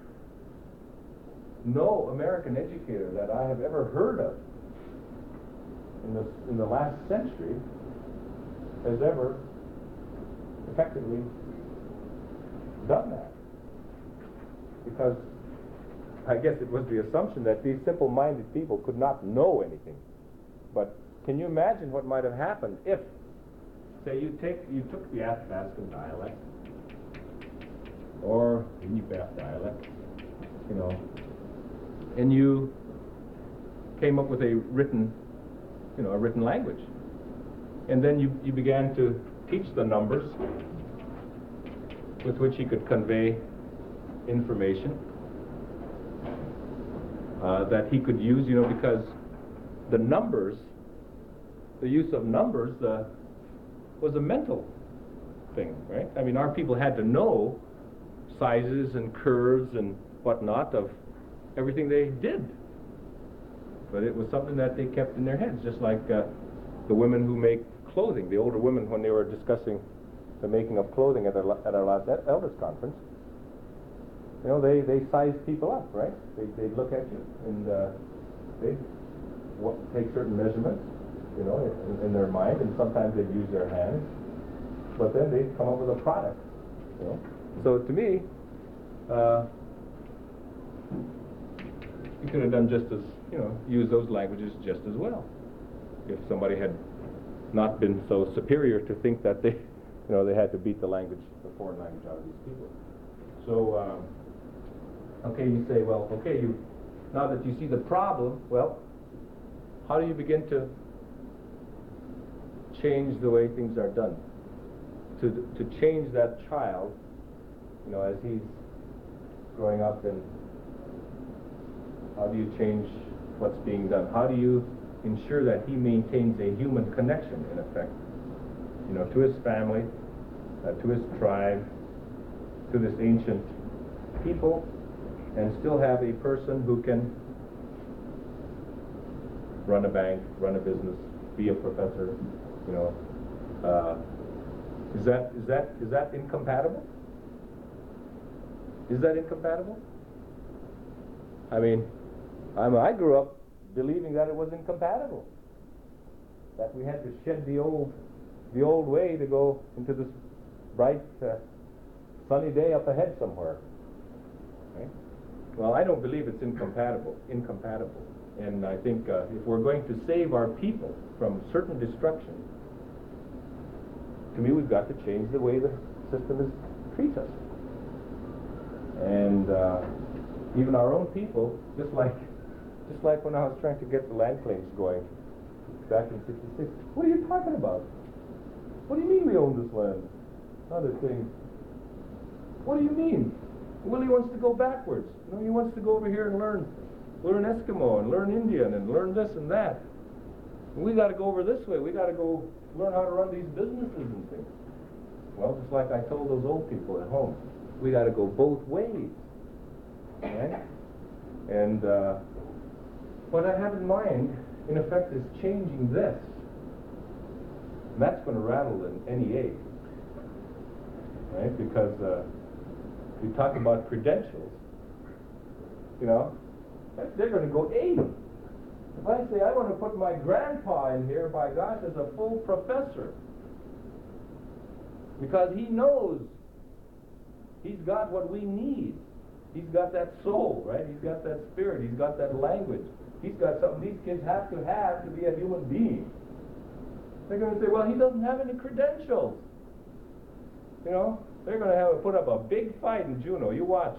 no American educator that I have ever heard of in the in the last century has ever effectively done that, because I guess it was the assumption that these simple-minded people could not know anything. But can you imagine what might have happened if, say, you take you took the Athabascan dialect or the Nipah dialect, you know, and you came up with a written, you know, a written language, and then you you began to teach the numbers with which he could convey information uh, that he could use, you know, because the numbers, the use of numbers uh, was a mental thing, right? I mean, our people had to know sizes and curves and whatnot of everything they did. But it was something that they kept in their heads, just like uh, the women who make clothing, the older women, when they were discussing the making of clothing at our, at our last elders conference, you know, they, they size people up, right? They, they look at you and uh, they w take certain measurements, you know, in, in their mind, and sometimes they use their hands, but then they come up with a product, you know. So to me, uh, you could have done just as, you know, use those languages just as well, if somebody had not been so superior to think that they you know, they had to beat the language, the foreign language out of these people. So, um, okay, you say, well, okay, you, now that you see the problem, well, how do you begin to change the way things are done? To, to change that child, you know, as he's growing up, and how do you change what's being done? How do you ensure that he maintains a human connection, in effect, you know, to his family, uh, to his tribe, to this ancient people, and still have a person who can run a bank, run a business, be a professor, you know? Uh, is that is that is that incompatible? Is that incompatible? I mean, I mean, I grew up believing that it was incompatible, that we had to shed the old, the old way to go into this bright, uh, sunny day up ahead somewhere. Right? Well, I don't believe it's incompatible. Incompatible, and I think uh, if we're going to save our people from certain destruction, to me, we've got to change the way the system is treats us, and uh, even our own people, just like. Just like when I was trying to get the land claims going back in sixty-six. What are you talking about? What do you mean we own this land? Other thing. What do you mean? Willie wants to go backwards. You know, he wants to go over here and learn, learn Eskimo and learn Indian and learn this and that. And we got to go over this way. We got to go learn how to run these businesses and things. Well, just like I told those old people at home, we got to go both ways. Right? And uh, what I have in mind, in effect, is changing this. And that's going to rattle an N E A. Right? Because uh, we talk about credentials, you know, they're going to go eight. If I say I want to put my grandpa in here, by gosh, as a full professor, because he knows he's got what we need. He's got that soul, right? He's got that spirit. He's got that language. He's got something these kids have to have to be a human being. They're going to say, well, he doesn't have any credentials. You know, they're going to have to put up a big fight in Juneau. You watch.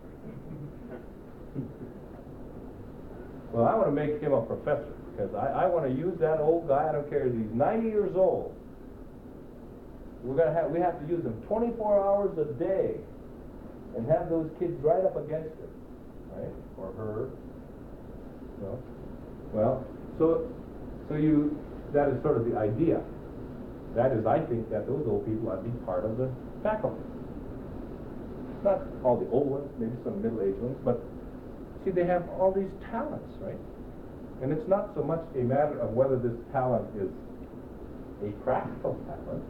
Well, I want to make him a professor, because I, I want to use that old guy. I don't care if he's ninety years old. We're going to have, we have to use him twenty-four hours a day and have those kids right up against him, right? Or her. No? Well, so, so you, that is sort of the idea. That is, I think that those old people ought to be part of the faculty. Not all the old ones, maybe some middle-aged ones, but see, they have all these talents, right? And it's not so much a matter of whether this talent is a practical talent.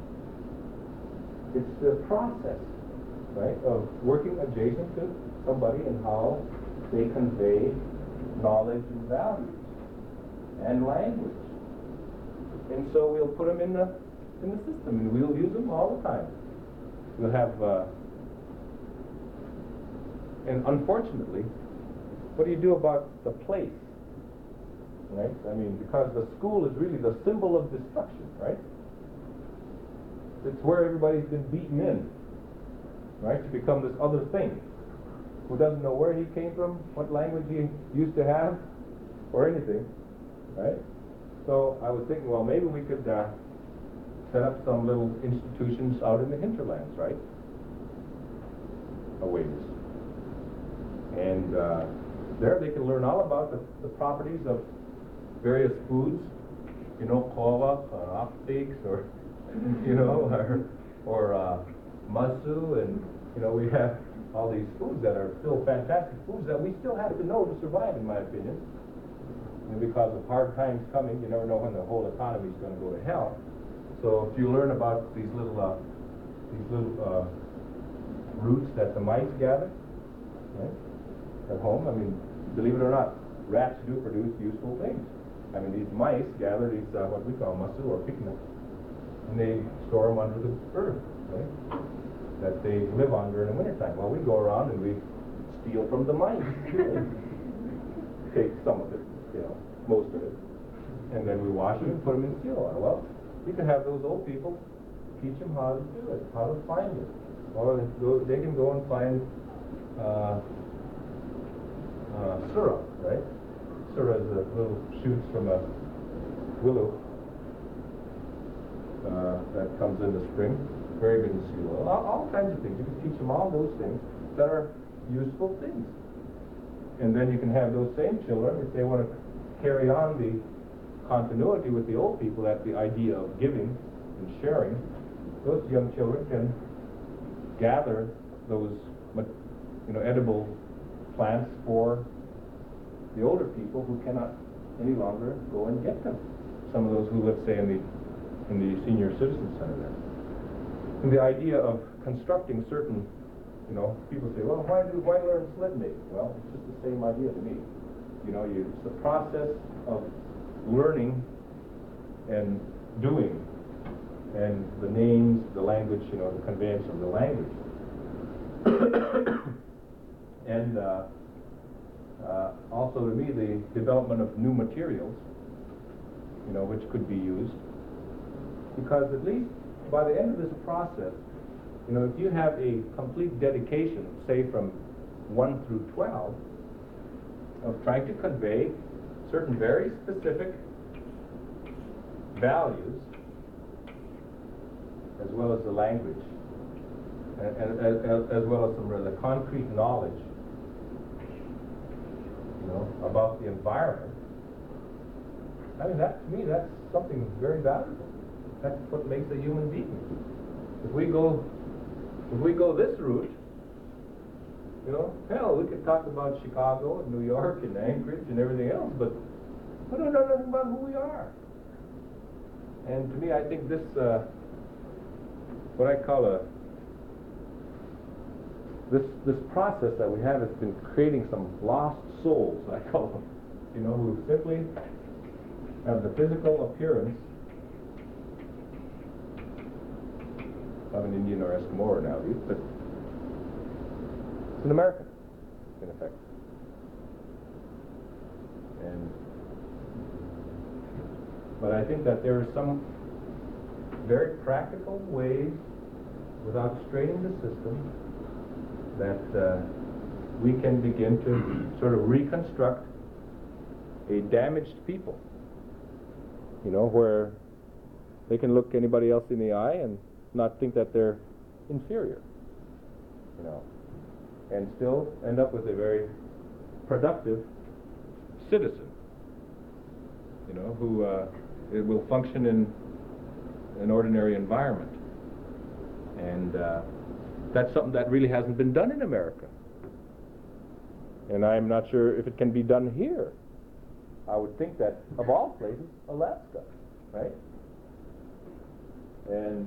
It's the process, right, of working adjacent to somebody and how they convey knowledge and values and language. And so we'll put them in the in the system, and we'll use them all the time. We'll have, uh, and unfortunately, what do you do about the place? Right? I mean, because the school is really the symbol of destruction, right? It's where everybody's been beaten in, right, to become this other thing, who doesn't know where he came from, what language he used to have, or anything, right? So I was thinking, well, maybe we could uh, set up some little institutions out in the hinterlands, right? A ways. And uh, there they can learn all about the, the properties of various foods, you know, kola, uh, oxpigs, or, you know, or, or uh, masu, and, you know, we have all these foods that are still fantastic foods that we still have to know to survive, in my opinion. And because of hard times coming, you never know when the whole economy is going to go to hell. So if you learn about these little, uh, these little uh, roots that the mice gather, right, at home, I mean, believe it or not, rats do produce useful things. I mean, these mice gather these, uh, what we call masu or picnics, and they store them under the earth, right, that they live on during the wintertime. Well, we go around and we steal from the mice. Take some of it, you know, most of it, and then we wash it and put them in seal oil. Well, you can have those old people teach them how to do it, how to find it. Or they, go, they can go and find uh, uh, surah, right? Surah is the little shoots from a willow uh, that comes in the spring. Very good in sea oil. All, all kinds of things. You can teach them all those things that are useful things. And then you can have those same children, if they want to carry on the continuity with the old people, that's the idea of giving and sharing, those young children can gather those, you know, edible plants for the older people who cannot any longer go and get them. Some of those who live, say, in the in the senior citizen center there. And the idea of constructing certain, you know, people say, well, why do why learn sled making? Well, it's just the same idea to me. You know, you, it's the process of learning and doing, and the names, the language, you know, the conveyance of the language. And uh, uh, also to me, the development of new materials, you know, which could be used, because at least by the end of this process, you know, if you have a complete dedication, say from one through twelve, of trying to convey certain very specific values, as well as the language, and, and as, as well as some rather concrete knowledge, you know, about the environment. I mean, that to me, that's something very valuable. That's what makes a human being. If we go, if we go this route, you know, hell, we could talk about Chicago and New York and Anchorage and everything else, but we don't know nothing about who we are. And to me, I think this, uh, what I call a, this this process that we have has been creating some lost souls, I call them, you know, who simply have the physical appearance of an Indian or Eskimo or now, but it's an American, in effect. And but I think that there are some very practical ways, without straining the system, that uh, we can begin to sort of reconstruct a damaged people. You know, where they can look anybody else in the eye and not think that they're inferior. You know, and still end up with a very productive citizen. You know, who uh, it will function in an ordinary environment. And uh, that's something that really hasn't been done in America. And I'm not sure if it can be done here. I would think that, of all places, Alaska, right? And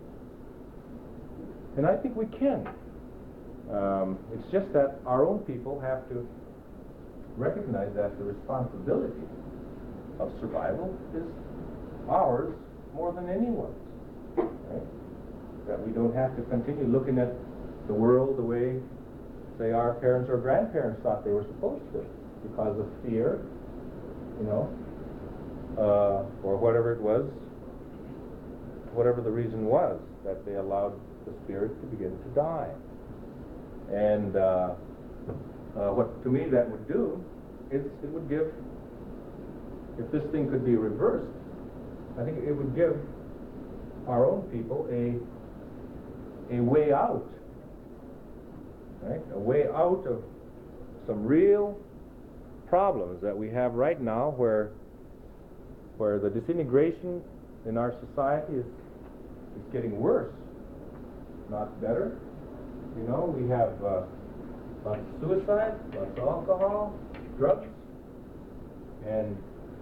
and I think we can. Um, it's just that our own people have to recognize that the responsibility of survival is ours more than anyone's, right? That we don't have to continue looking at the world the way, say, our parents or grandparents thought they were supposed to, because of fear, you know, uh, or whatever it was, whatever the reason was, that they allowed the spirit to begin to die. And uh, uh, what to me that would do is it would give, if this thing could be reversed, I think it would give our own people a a way out, right? A way out of some real problems that we have right now, where where the disintegration in our society is is getting worse, not better. You know, we have uh, lots of suicide, lots of alcohol, drugs, and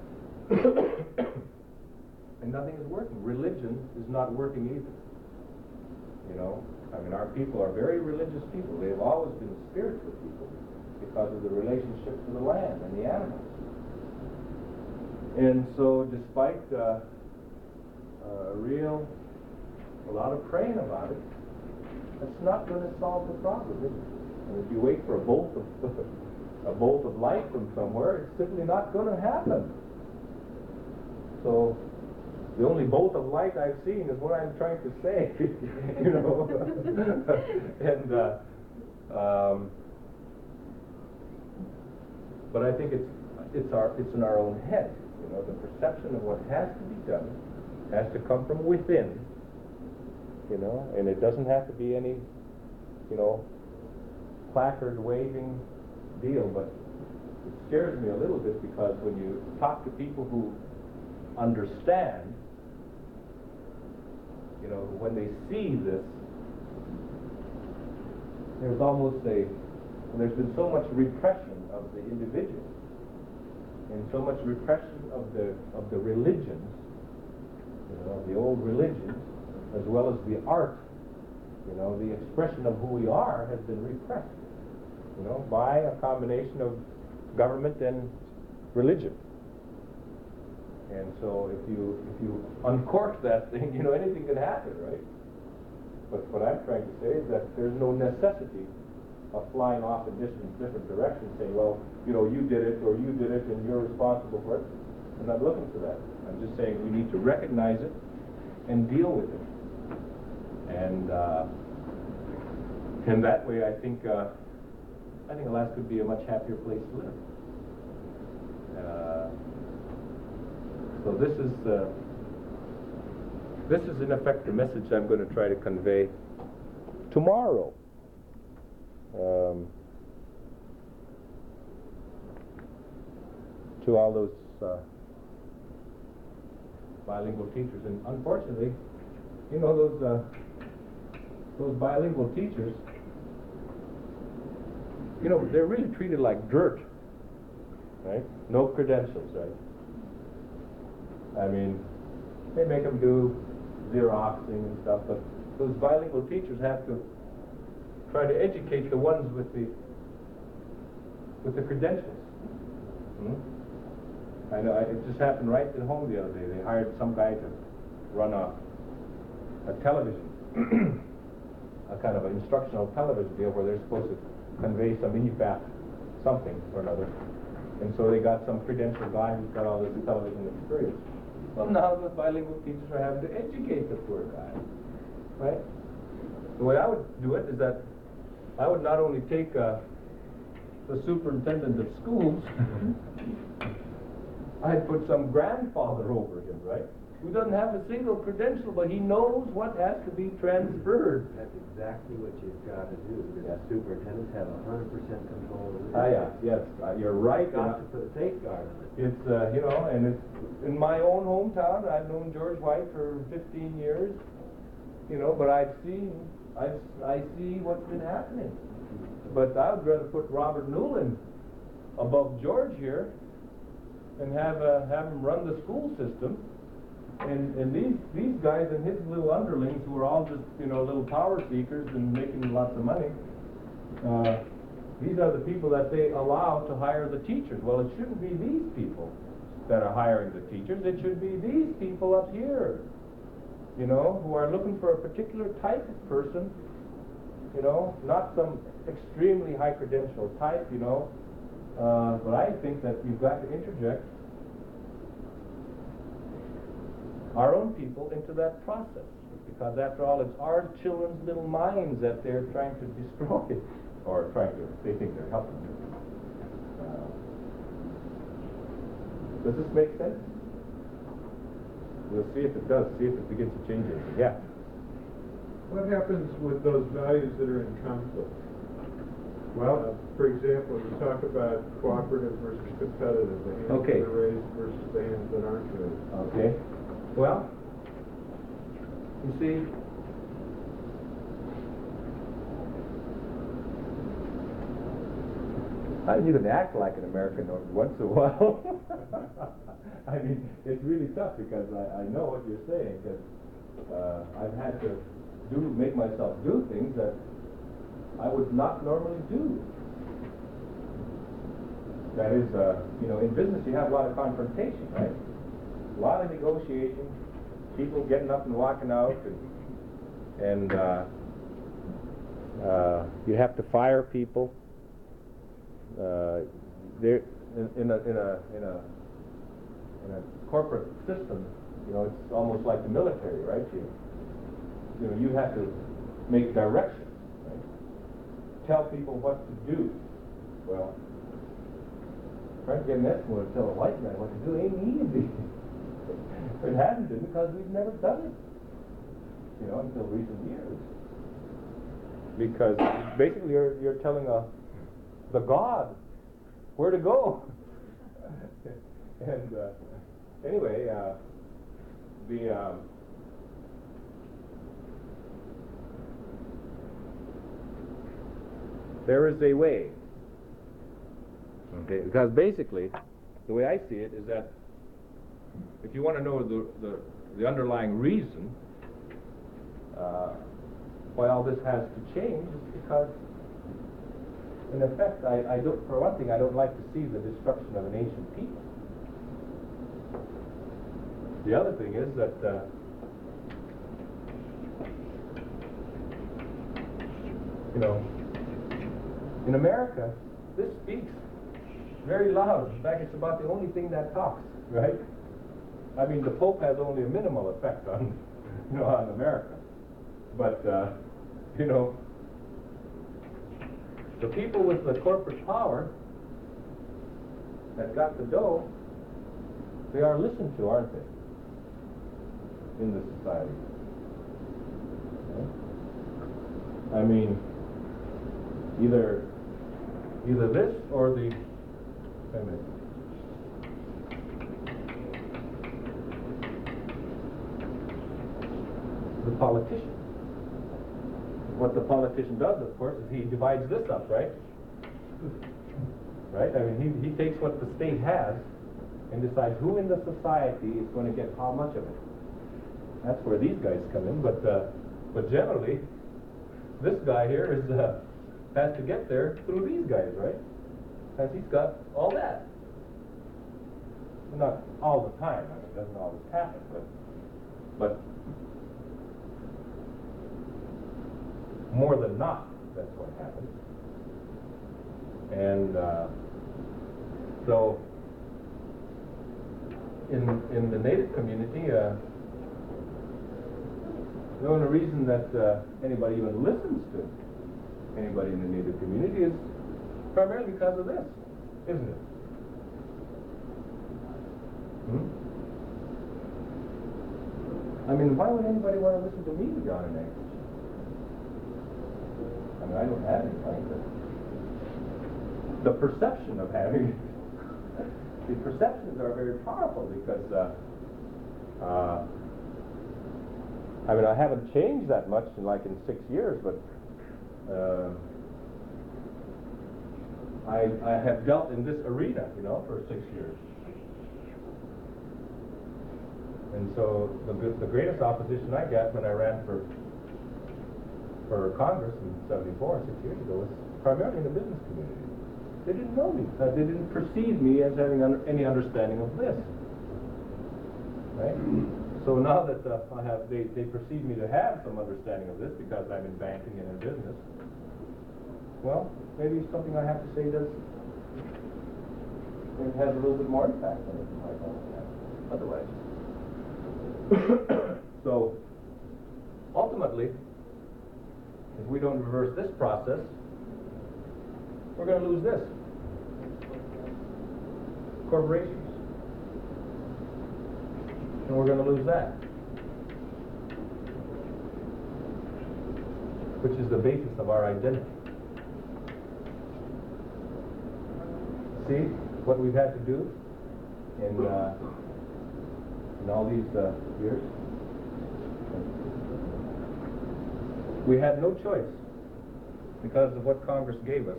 and nothing is working. Religion is not working either. You know, I mean, our people are very religious people. They have always been spiritual people because of the relationship to the land and the animals. And so, despite uh, a real, a lot of praying about it, that's not going to solve the problem, is it? And if you wait for a bolt of a bolt of light from somewhere, it's simply not going to happen. So, The only bolt of light I've seen is what I'm trying to say, you know. and uh, um, but I think it's it's our it's in our own head, you know. The perception of what has to be done has to come from within, you know, and it doesn't have to be any, you know, placard waving deal. But it scares me a little bit because when you talk to people who understand, you know, when they see this, there's almost a, there's been so much repression of the individual and so much repression of the of the religions, you know, the old religions, as well as the art, you know, the expression of who we are has been repressed, you know, by a combination of government and religion. And so if you if you uncork that thing, you know, anything can happen, right? But what I'm trying to say is that there's no necessity of flying off in different different directions, saying, well, you know, you did it or you did it and you're responsible for it. I'm not looking for that. I'm just saying we need to recognize it and deal with it. And uh, and that way, I think uh, I think Alaska would be a much happier place to live. Uh, So this is uh, this is in effect the message I'm going to try to convey tomorrow. Um, to all those uh, bilingual teachers, and unfortunately, you know, those uh, those bilingual teachers, you know, they're really treated like dirt, right? No credentials, right? I mean, they make them do Xeroxing and stuff, but those bilingual teachers have to try to educate the ones with the with the credentials. Hmm? I know, it just happened right at home the other day. They hired some guy to run a, a television, a kind of an instructional television deal where they're supposed to convey some E F A P something or another. And so they got some credentialed guy who's got all this television experience. Well, now the bilingual teachers are having to educate the poor guy, right? The way I would do it is that I would not only take uh, the superintendent of schools, I'd put some grandfather over him, right? Who doesn't have a single credential, but he knows what has to be transferred. That's exactly what you've got to do. The superintendents have a hundred percent control of it. Ah, yeah, yes, uh, you're right. You've got to put a safeguard on it. It's, uh, you know, and it's in my own hometown. I've known George White for fifteen years, you know, but I've seen, I've, I see what's been happening. But I would rather put Robert Newland above George here and have, uh, have him run the school system. And, and these, these guys and his little underlings who are all just, you know, little power seekers and making lots of money, uh, these are the people that they allow to hire the teachers. Well, it shouldn't be these people that are hiring the teachers. It should be these people up here, you know, who are looking for a particular type of person, you know, not some extremely high credential type, you know. Uh, but I think that you've got to interject our own people into that process, because after all, it's our children's little minds that they're trying to destroy, or trying to, they think they're helping. Uh, does this make sense? We'll see if it does, see if it begins to change it. Yeah. What happens with those values that are in conflict? Well, uh, for example, you talk about cooperative versus competitive, the hands okay. that are raised versus the hands that aren't raised. Okay. Well, you see, I you can act like an American once in a while. I mean, it's really tough because I, I know what you're saying, because uh, I've had to do make myself do things that I would not normally do. That is, uh, you know, in business you have a lot of confrontation, right? A lot of negotiation, people getting up and walking out, and, and uh, uh, you have to fire people. Uh, there, in, in, a, in a in a in a corporate system, You know, it's almost like the military, right? You, you know, you have to make direction, right? Tell people what to do. Well, trying to get an Eskimo to tell a white man what to do ain't easy. It hasn't been because we've never done it, you know, until recent years. Because basically you're, you're telling a, the God where to go. And uh, anyway, uh, the um, there is a way. Okay, because basically, the way I see it is that if you want to know the the, the underlying reason uh, why all this has to change, is because, in effect, I, I don't. For one thing, I don't like to see the destruction of an ancient people. The other thing is that uh, you know, in America, this speaks very loud. In fact, it's about the only thing that talks, right? I mean, the Pope has only a minimal effect on, you know, on America. But, uh, you know, the people with the corporate power that got the dough, they are listened to, aren't they, in the society? Okay? I mean, either either this or the, wait a minute. The politician. What the politician does, of course, is he divides this up, right? Right? I mean, he, he takes what the state has and decides who in the society is going to get how much of it. That's where these guys come in, but uh, but generally, this guy here is uh, has to get there through these guys, right? Because he's got all that. Not all the time. I mean, it doesn't always happen, but but more than not, that's what happens. And uh, so, in in the Native community, uh, the only reason that uh, anybody even listens to anybody in the Native community is primarily because of this, isn't it? Hmm? I mean, why would anybody want to listen to me, John and Agnes? I mean, I don't have any right, but the perception of having the perceptions are very powerful because uh, uh, I mean, I haven't changed that much in like in six years, but uh, I I have dealt in this arena, you know, for six years. And so the the greatest opposition I got when I ran for for Congress in seventy-four, six years ago, was primarily in the business community. They didn't know me. Uh, they didn't perceive me as having under, any understanding of this. Right? So now that uh, I have, they, they perceive me to have some understanding of this because I'm in banking and in business. Well, maybe something I have to say does, it has a little bit more impact than it might have otherwise. So, ultimately, if we don't reverse this process, we're going to lose this. Corporations. And we're going to lose that. Which is the basis of our identity. See what we've had to do in, uh, in all these uh, years? We had no choice because of what Congress gave us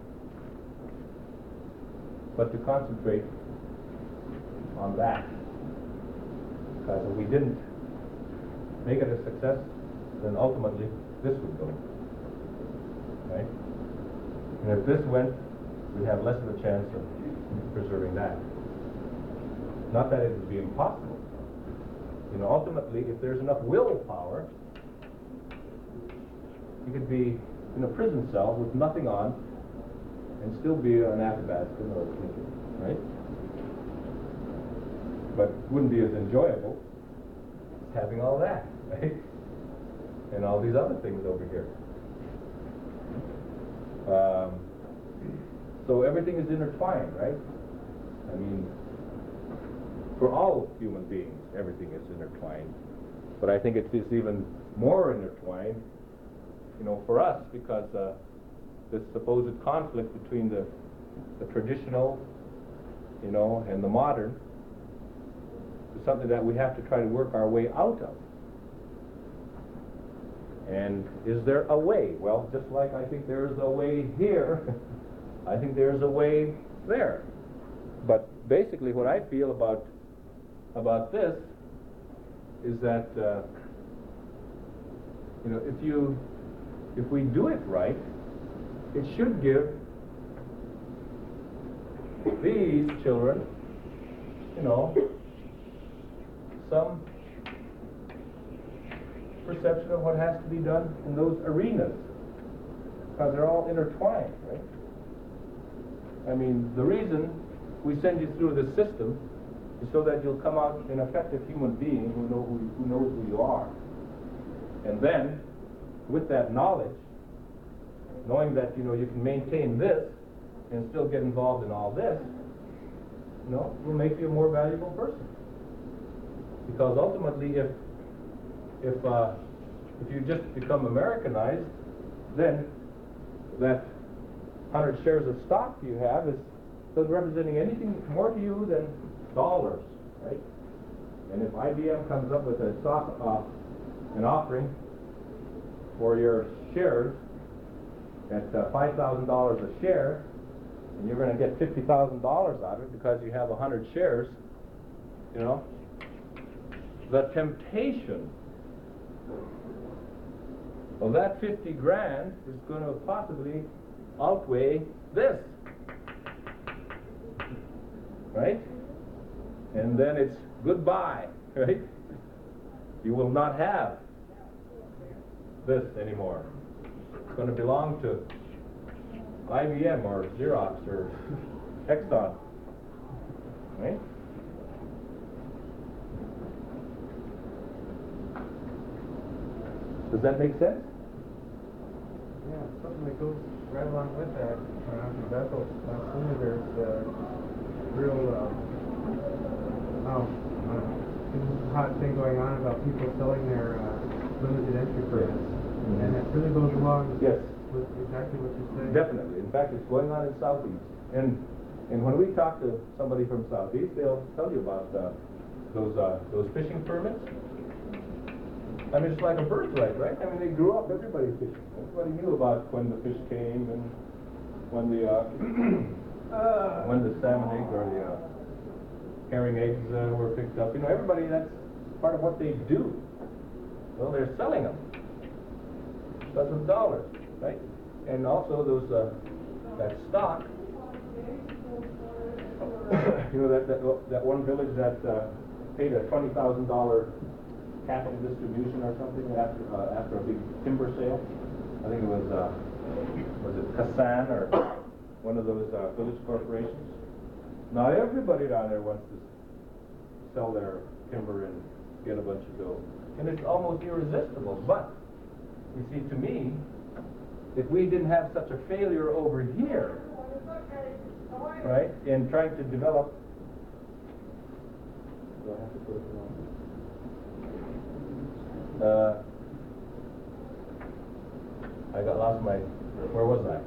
but to concentrate on that. Because if we didn't make it a success, then ultimately this would go. Right? And if this went, we have less of a chance of preserving that. Not that it would be impossible. You know, ultimately, if there's enough willpower, you could be in a prison cell with nothing on and still be an Athabascan or a Lincoln, right? But wouldn't be as enjoyable having all that, right? And all these other things over here. Um, so everything is intertwined, right? I mean, for all human beings, everything is intertwined. But I think it is even more intertwined, you know, for us, because uh, this supposed conflict between the, the traditional, you know, and the modern is something that we have to try to work our way out of. And is there a way? Well, just like I think there's a way here, I think there's a way there. But basically what I feel about about this is that uh, you know, if you if we do it right, it should give these children, you know, some perception of what has to be done in those arenas, because they're all intertwined, right? I mean, the reason we send you through this system is so that you'll come out an effective human being who know who, who knows who you are. And then, with that knowledge, knowing that, you know, you can maintain this and still get involved in all this, you know, will make you a more valuable person. Because ultimately, if if uh, if you just become Americanized, then that hundred shares of stock you have is doesn't representing anything more to you than dollars, right? And if I B M comes up with a stock uh, an offering for your shares at uh, five thousand dollars a share, and you're going to get fifty thousand dollars out of it because you have a hundred shares, you know, the temptation of that fifty grand is going to possibly outweigh this, right? And then it's goodbye, right? You will not have this anymore. It's going to belong to I B M or Xerox or Exxon, right? Does that make sense? Yeah, something that goes right along with that. Uh, Bethel, last summer there's uh, real uh, oh, uh, hot thing going on about people selling their uh, limited entry permits, mm-hmm. and it really goes along yes. with exactly what you're saying. Definitely. In fact, it's going on in Southeast, and and when we talk to somebody from Southeast, they'll tell you about uh, those uh, those fishing permits. I mean, it's like a birthright, right? I mean, they grew up, everybody fishing. Everybody knew about when the fish came and when the uh, uh, when the salmon eggs or the uh, herring eggs uh, were picked up. You know, everybody, that's part of what they do. Well, they're selling them. That's with dollars, right? And also those uh, that stock. You know, that, that that one village that uh, paid a twenty thousand dollar capital distribution or something after uh, after a big timber sale. I think it was uh, was it Kassan or one of those uh, village corporations. Not everybody down there wants to sell their timber and get a bunch of dough, and it's almost irresistible. But you see, to me, if we didn't have such a failure over here, right, in trying to develop. Do I have to put it on? Uh, I got lost my, where was I?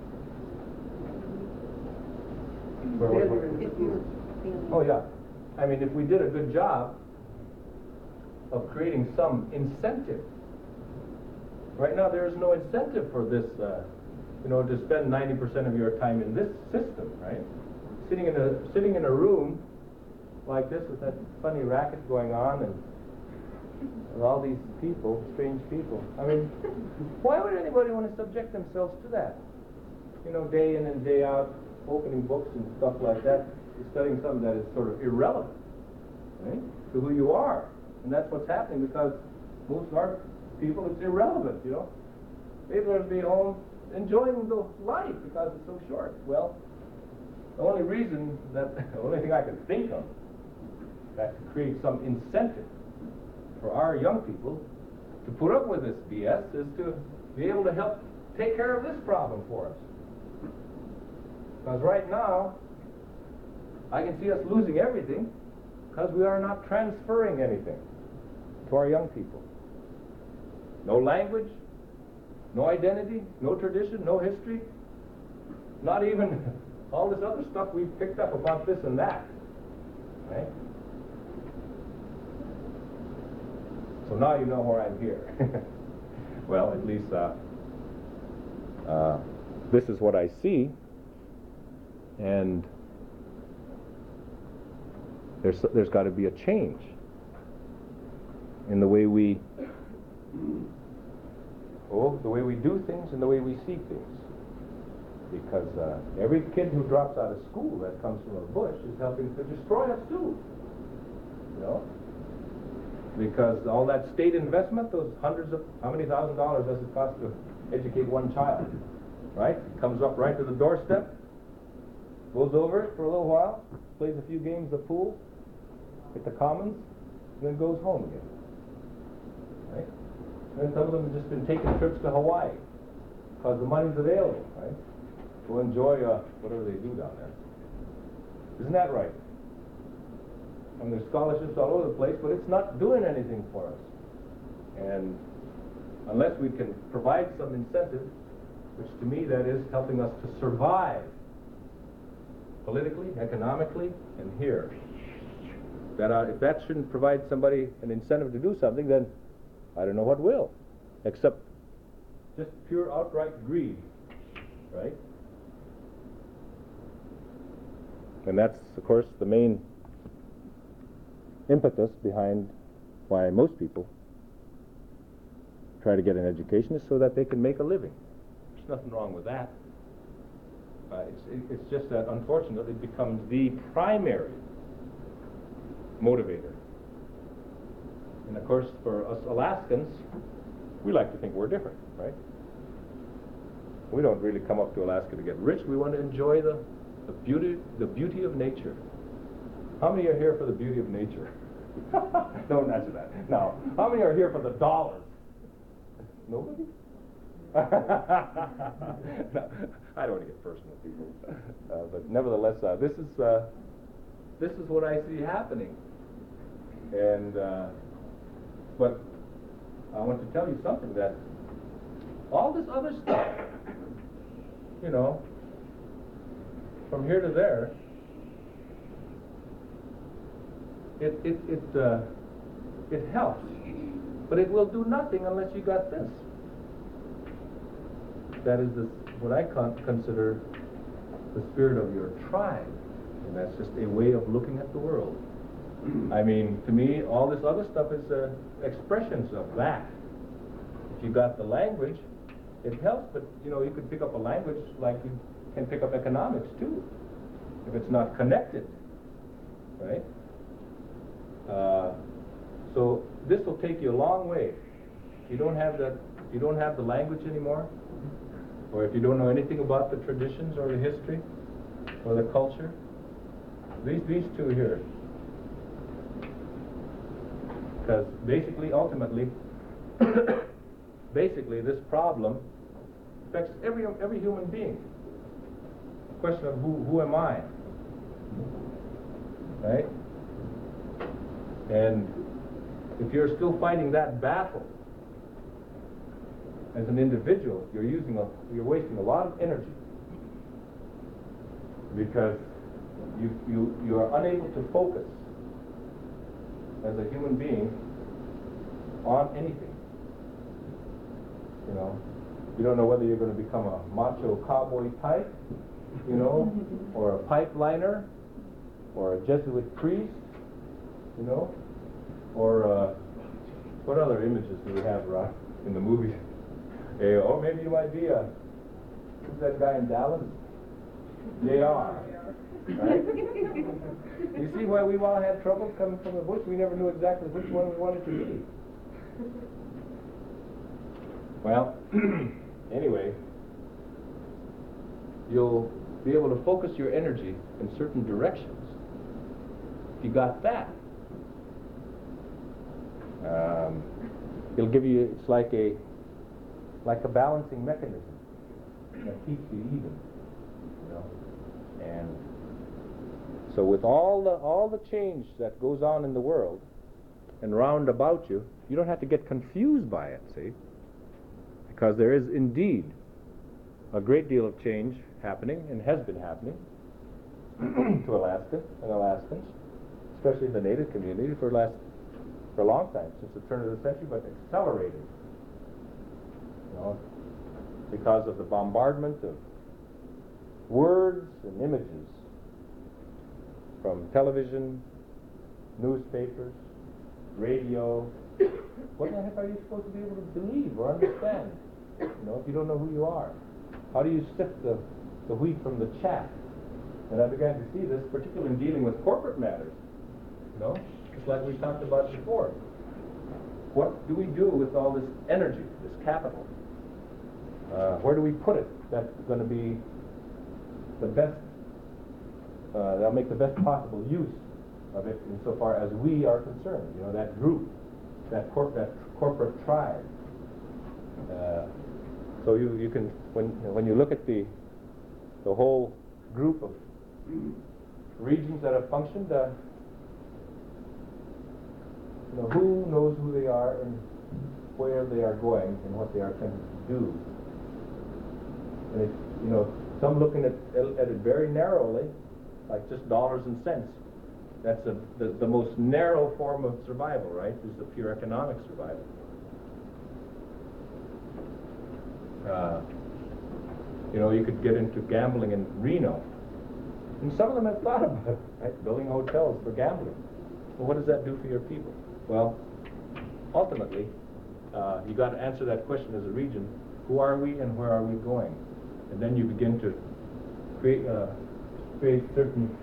Where was I? Oh yeah, I mean, if we did a good job of creating some incentive. Right now there is no incentive for this, uh, you know, to spend ninety percent of your time in this system, right? Sitting in a, sitting in a room like this with that funny racket going on and with all these people, strange people. I mean, why would anybody want to subject themselves to that? You know, day in and day out, opening books and stuff like that, studying something that is sort of irrelevant, right, to who you are. And that's what's happening because most of our people, it's irrelevant, you know. People are to be home enjoying the life because it's so short. Well, the only reason that, the only thing I can think of that could create some incentive for our young people to put up with this B S is to be able to help take care of this problem for us. Because right now, I can see us losing everything because we are not transferring anything to our young people. No language, no identity, no tradition, no history, not even all this other stuff we've picked up about this and that, right? So now you know where I'm here. Well, at least uh, uh, this is what I see, and there's there's got to be a change in the way we oh the way we do things and the way we see things, because uh, every kid who drops out of school that comes from a bush is helping to destroy us too, you know. Because all that state investment, those hundreds of, how many thousand dollars does it cost to educate one child, right? Comes up right to the doorstep, goes over it for a little while, plays a few games of pool at the commons, and then goes home again, right? And some of them have just been taking trips to Hawaii because the money's available, right? To enjoy uh, whatever they do down there. Isn't that right? And there's scholarships all over the place, but it's not doing anything for us. And unless we can provide some incentive, which to me that is helping us to survive politically, economically, and here. That uh, if that shouldn't provide somebody an incentive to do something, then I don't know what will, except just pure outright greed, right? And that's, of course, the main impetus behind why most people try to get an education, is so that they can make a living. There's nothing wrong with that. Uh, it's, it, it's just that, unfortunately, it becomes the primary motivator. And of course, for us Alaskans, we like to think we're different, right? We don't really come up to Alaska to get rich. We want to enjoy the, the beauty, the beauty of nature. How many are here for the beauty of nature? Don't answer that. Now, how many are here for the dollars? Nobody? No, I don't want to get personal, people. Uh, but nevertheless, uh, this is uh, this is what I see happening. And uh, but I want to tell you something, that all this other stuff, you know, from here to there, it it it uh, it helps, but it will do nothing unless you got this. That is the, what I con consider the spirit of your tribe, and that's just a way of looking at the world. I mean, to me, all this other stuff is uh, expressions of that. If you got the language, it helps, but you know, you could pick up a language like you can pick up economics too, if it's not connected, right? Uh, so this will take you a long way. If you don't have that, if you don't have the language anymore, or if you don't know anything about the traditions or the history or the culture, these these two here. Because basically, ultimately, basically, this problem affects every every human being. The question of who who am I, right? And if you're still fighting that battle as an individual, you're using a you're wasting a lot of energy, because you you you are unable to focus as a human being on anything. You know, you don't know whether you're going to become a macho cowboy type, you know, or a pipeliner, or a Jesuit priest, you know, or uh, what other images do we have around in the movies? Hey, or maybe you might be a, who's that guy in Dallas? J R Right? You see why we've all had trouble coming from the bush? We never knew exactly which one we wanted to be. Well, anyway, you'll be able to focus your energy in certain directions. If you got that, Um, it'll give you, it's like a, like a balancing mechanism that keeps you even, you know. And so with all the, all the change that goes on in the world and round about you, you don't have to get confused by it, see? Because there is indeed a great deal of change happening and has been happening to Alaska and Alaskans, especially the Native community for last for a long time, since the turn of the century, but accelerated. You know, because of the bombardment of words and images from television, newspapers, radio. What the heck are you supposed to be able to believe or understand? You know, if you don't know who you are. How do you sift the, the wheat from the chaff? And I began to see this, particularly in dealing with corporate matters. You know, just like we talked about before. What do we do with all this energy, this capital? Uh, where do we put it? That's going to be the best, uh, that'll make the best possible use of it insofar as we are concerned. You know, that group, that, corp that corporate tribe. Uh, so you, you can, when, when you look at the, the whole group of regions that have functioned, uh, you know, who knows who they are and where they are going and what they are attempting to do. And it's, you know, some looking at, at it very narrowly, like just dollars and cents. That's a, the, the most narrow form of survival, right? Is the pure economic survival. Uh, you know, you could get into gambling in Reno. And some of them have thought about it, right? Building hotels for gambling. Well, what does that do for your people? Well, ultimately, uh, you got to answer that question as a region. Who are we and where are we going? And then you begin to create, uh, create certain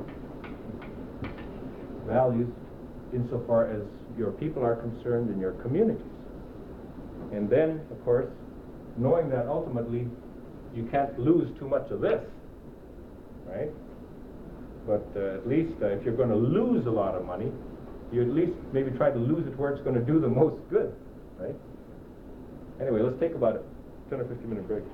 values insofar as your people are concerned in your communities. And then, of course, knowing that ultimately you can't lose too much of this, right? But uh, at least uh, if you're going to lose a lot of money, you at least maybe try to lose it where it's going to do the most good, right? Anyway, let's take about a ten or fifteen minute break.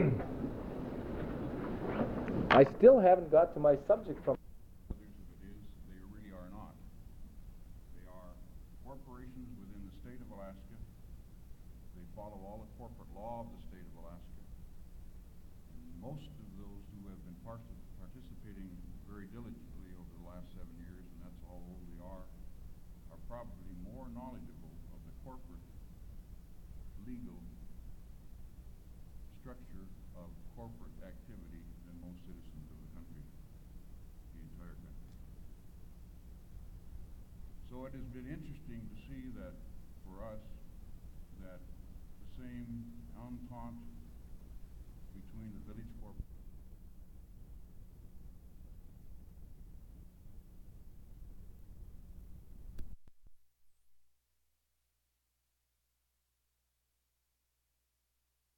I still haven't got to my subject from... It is, they really are not. They are corporations within the state of Alaska. They follow all the corporate law of the state of Alaska. And most of those who have been part participating very diligently over the last seven years, and that's how old they are, are probably more knowledgeable of the corporate legal structure of corporate activity than most citizens of the country, the entire country. So it has been interesting to see that for us, that the same Entente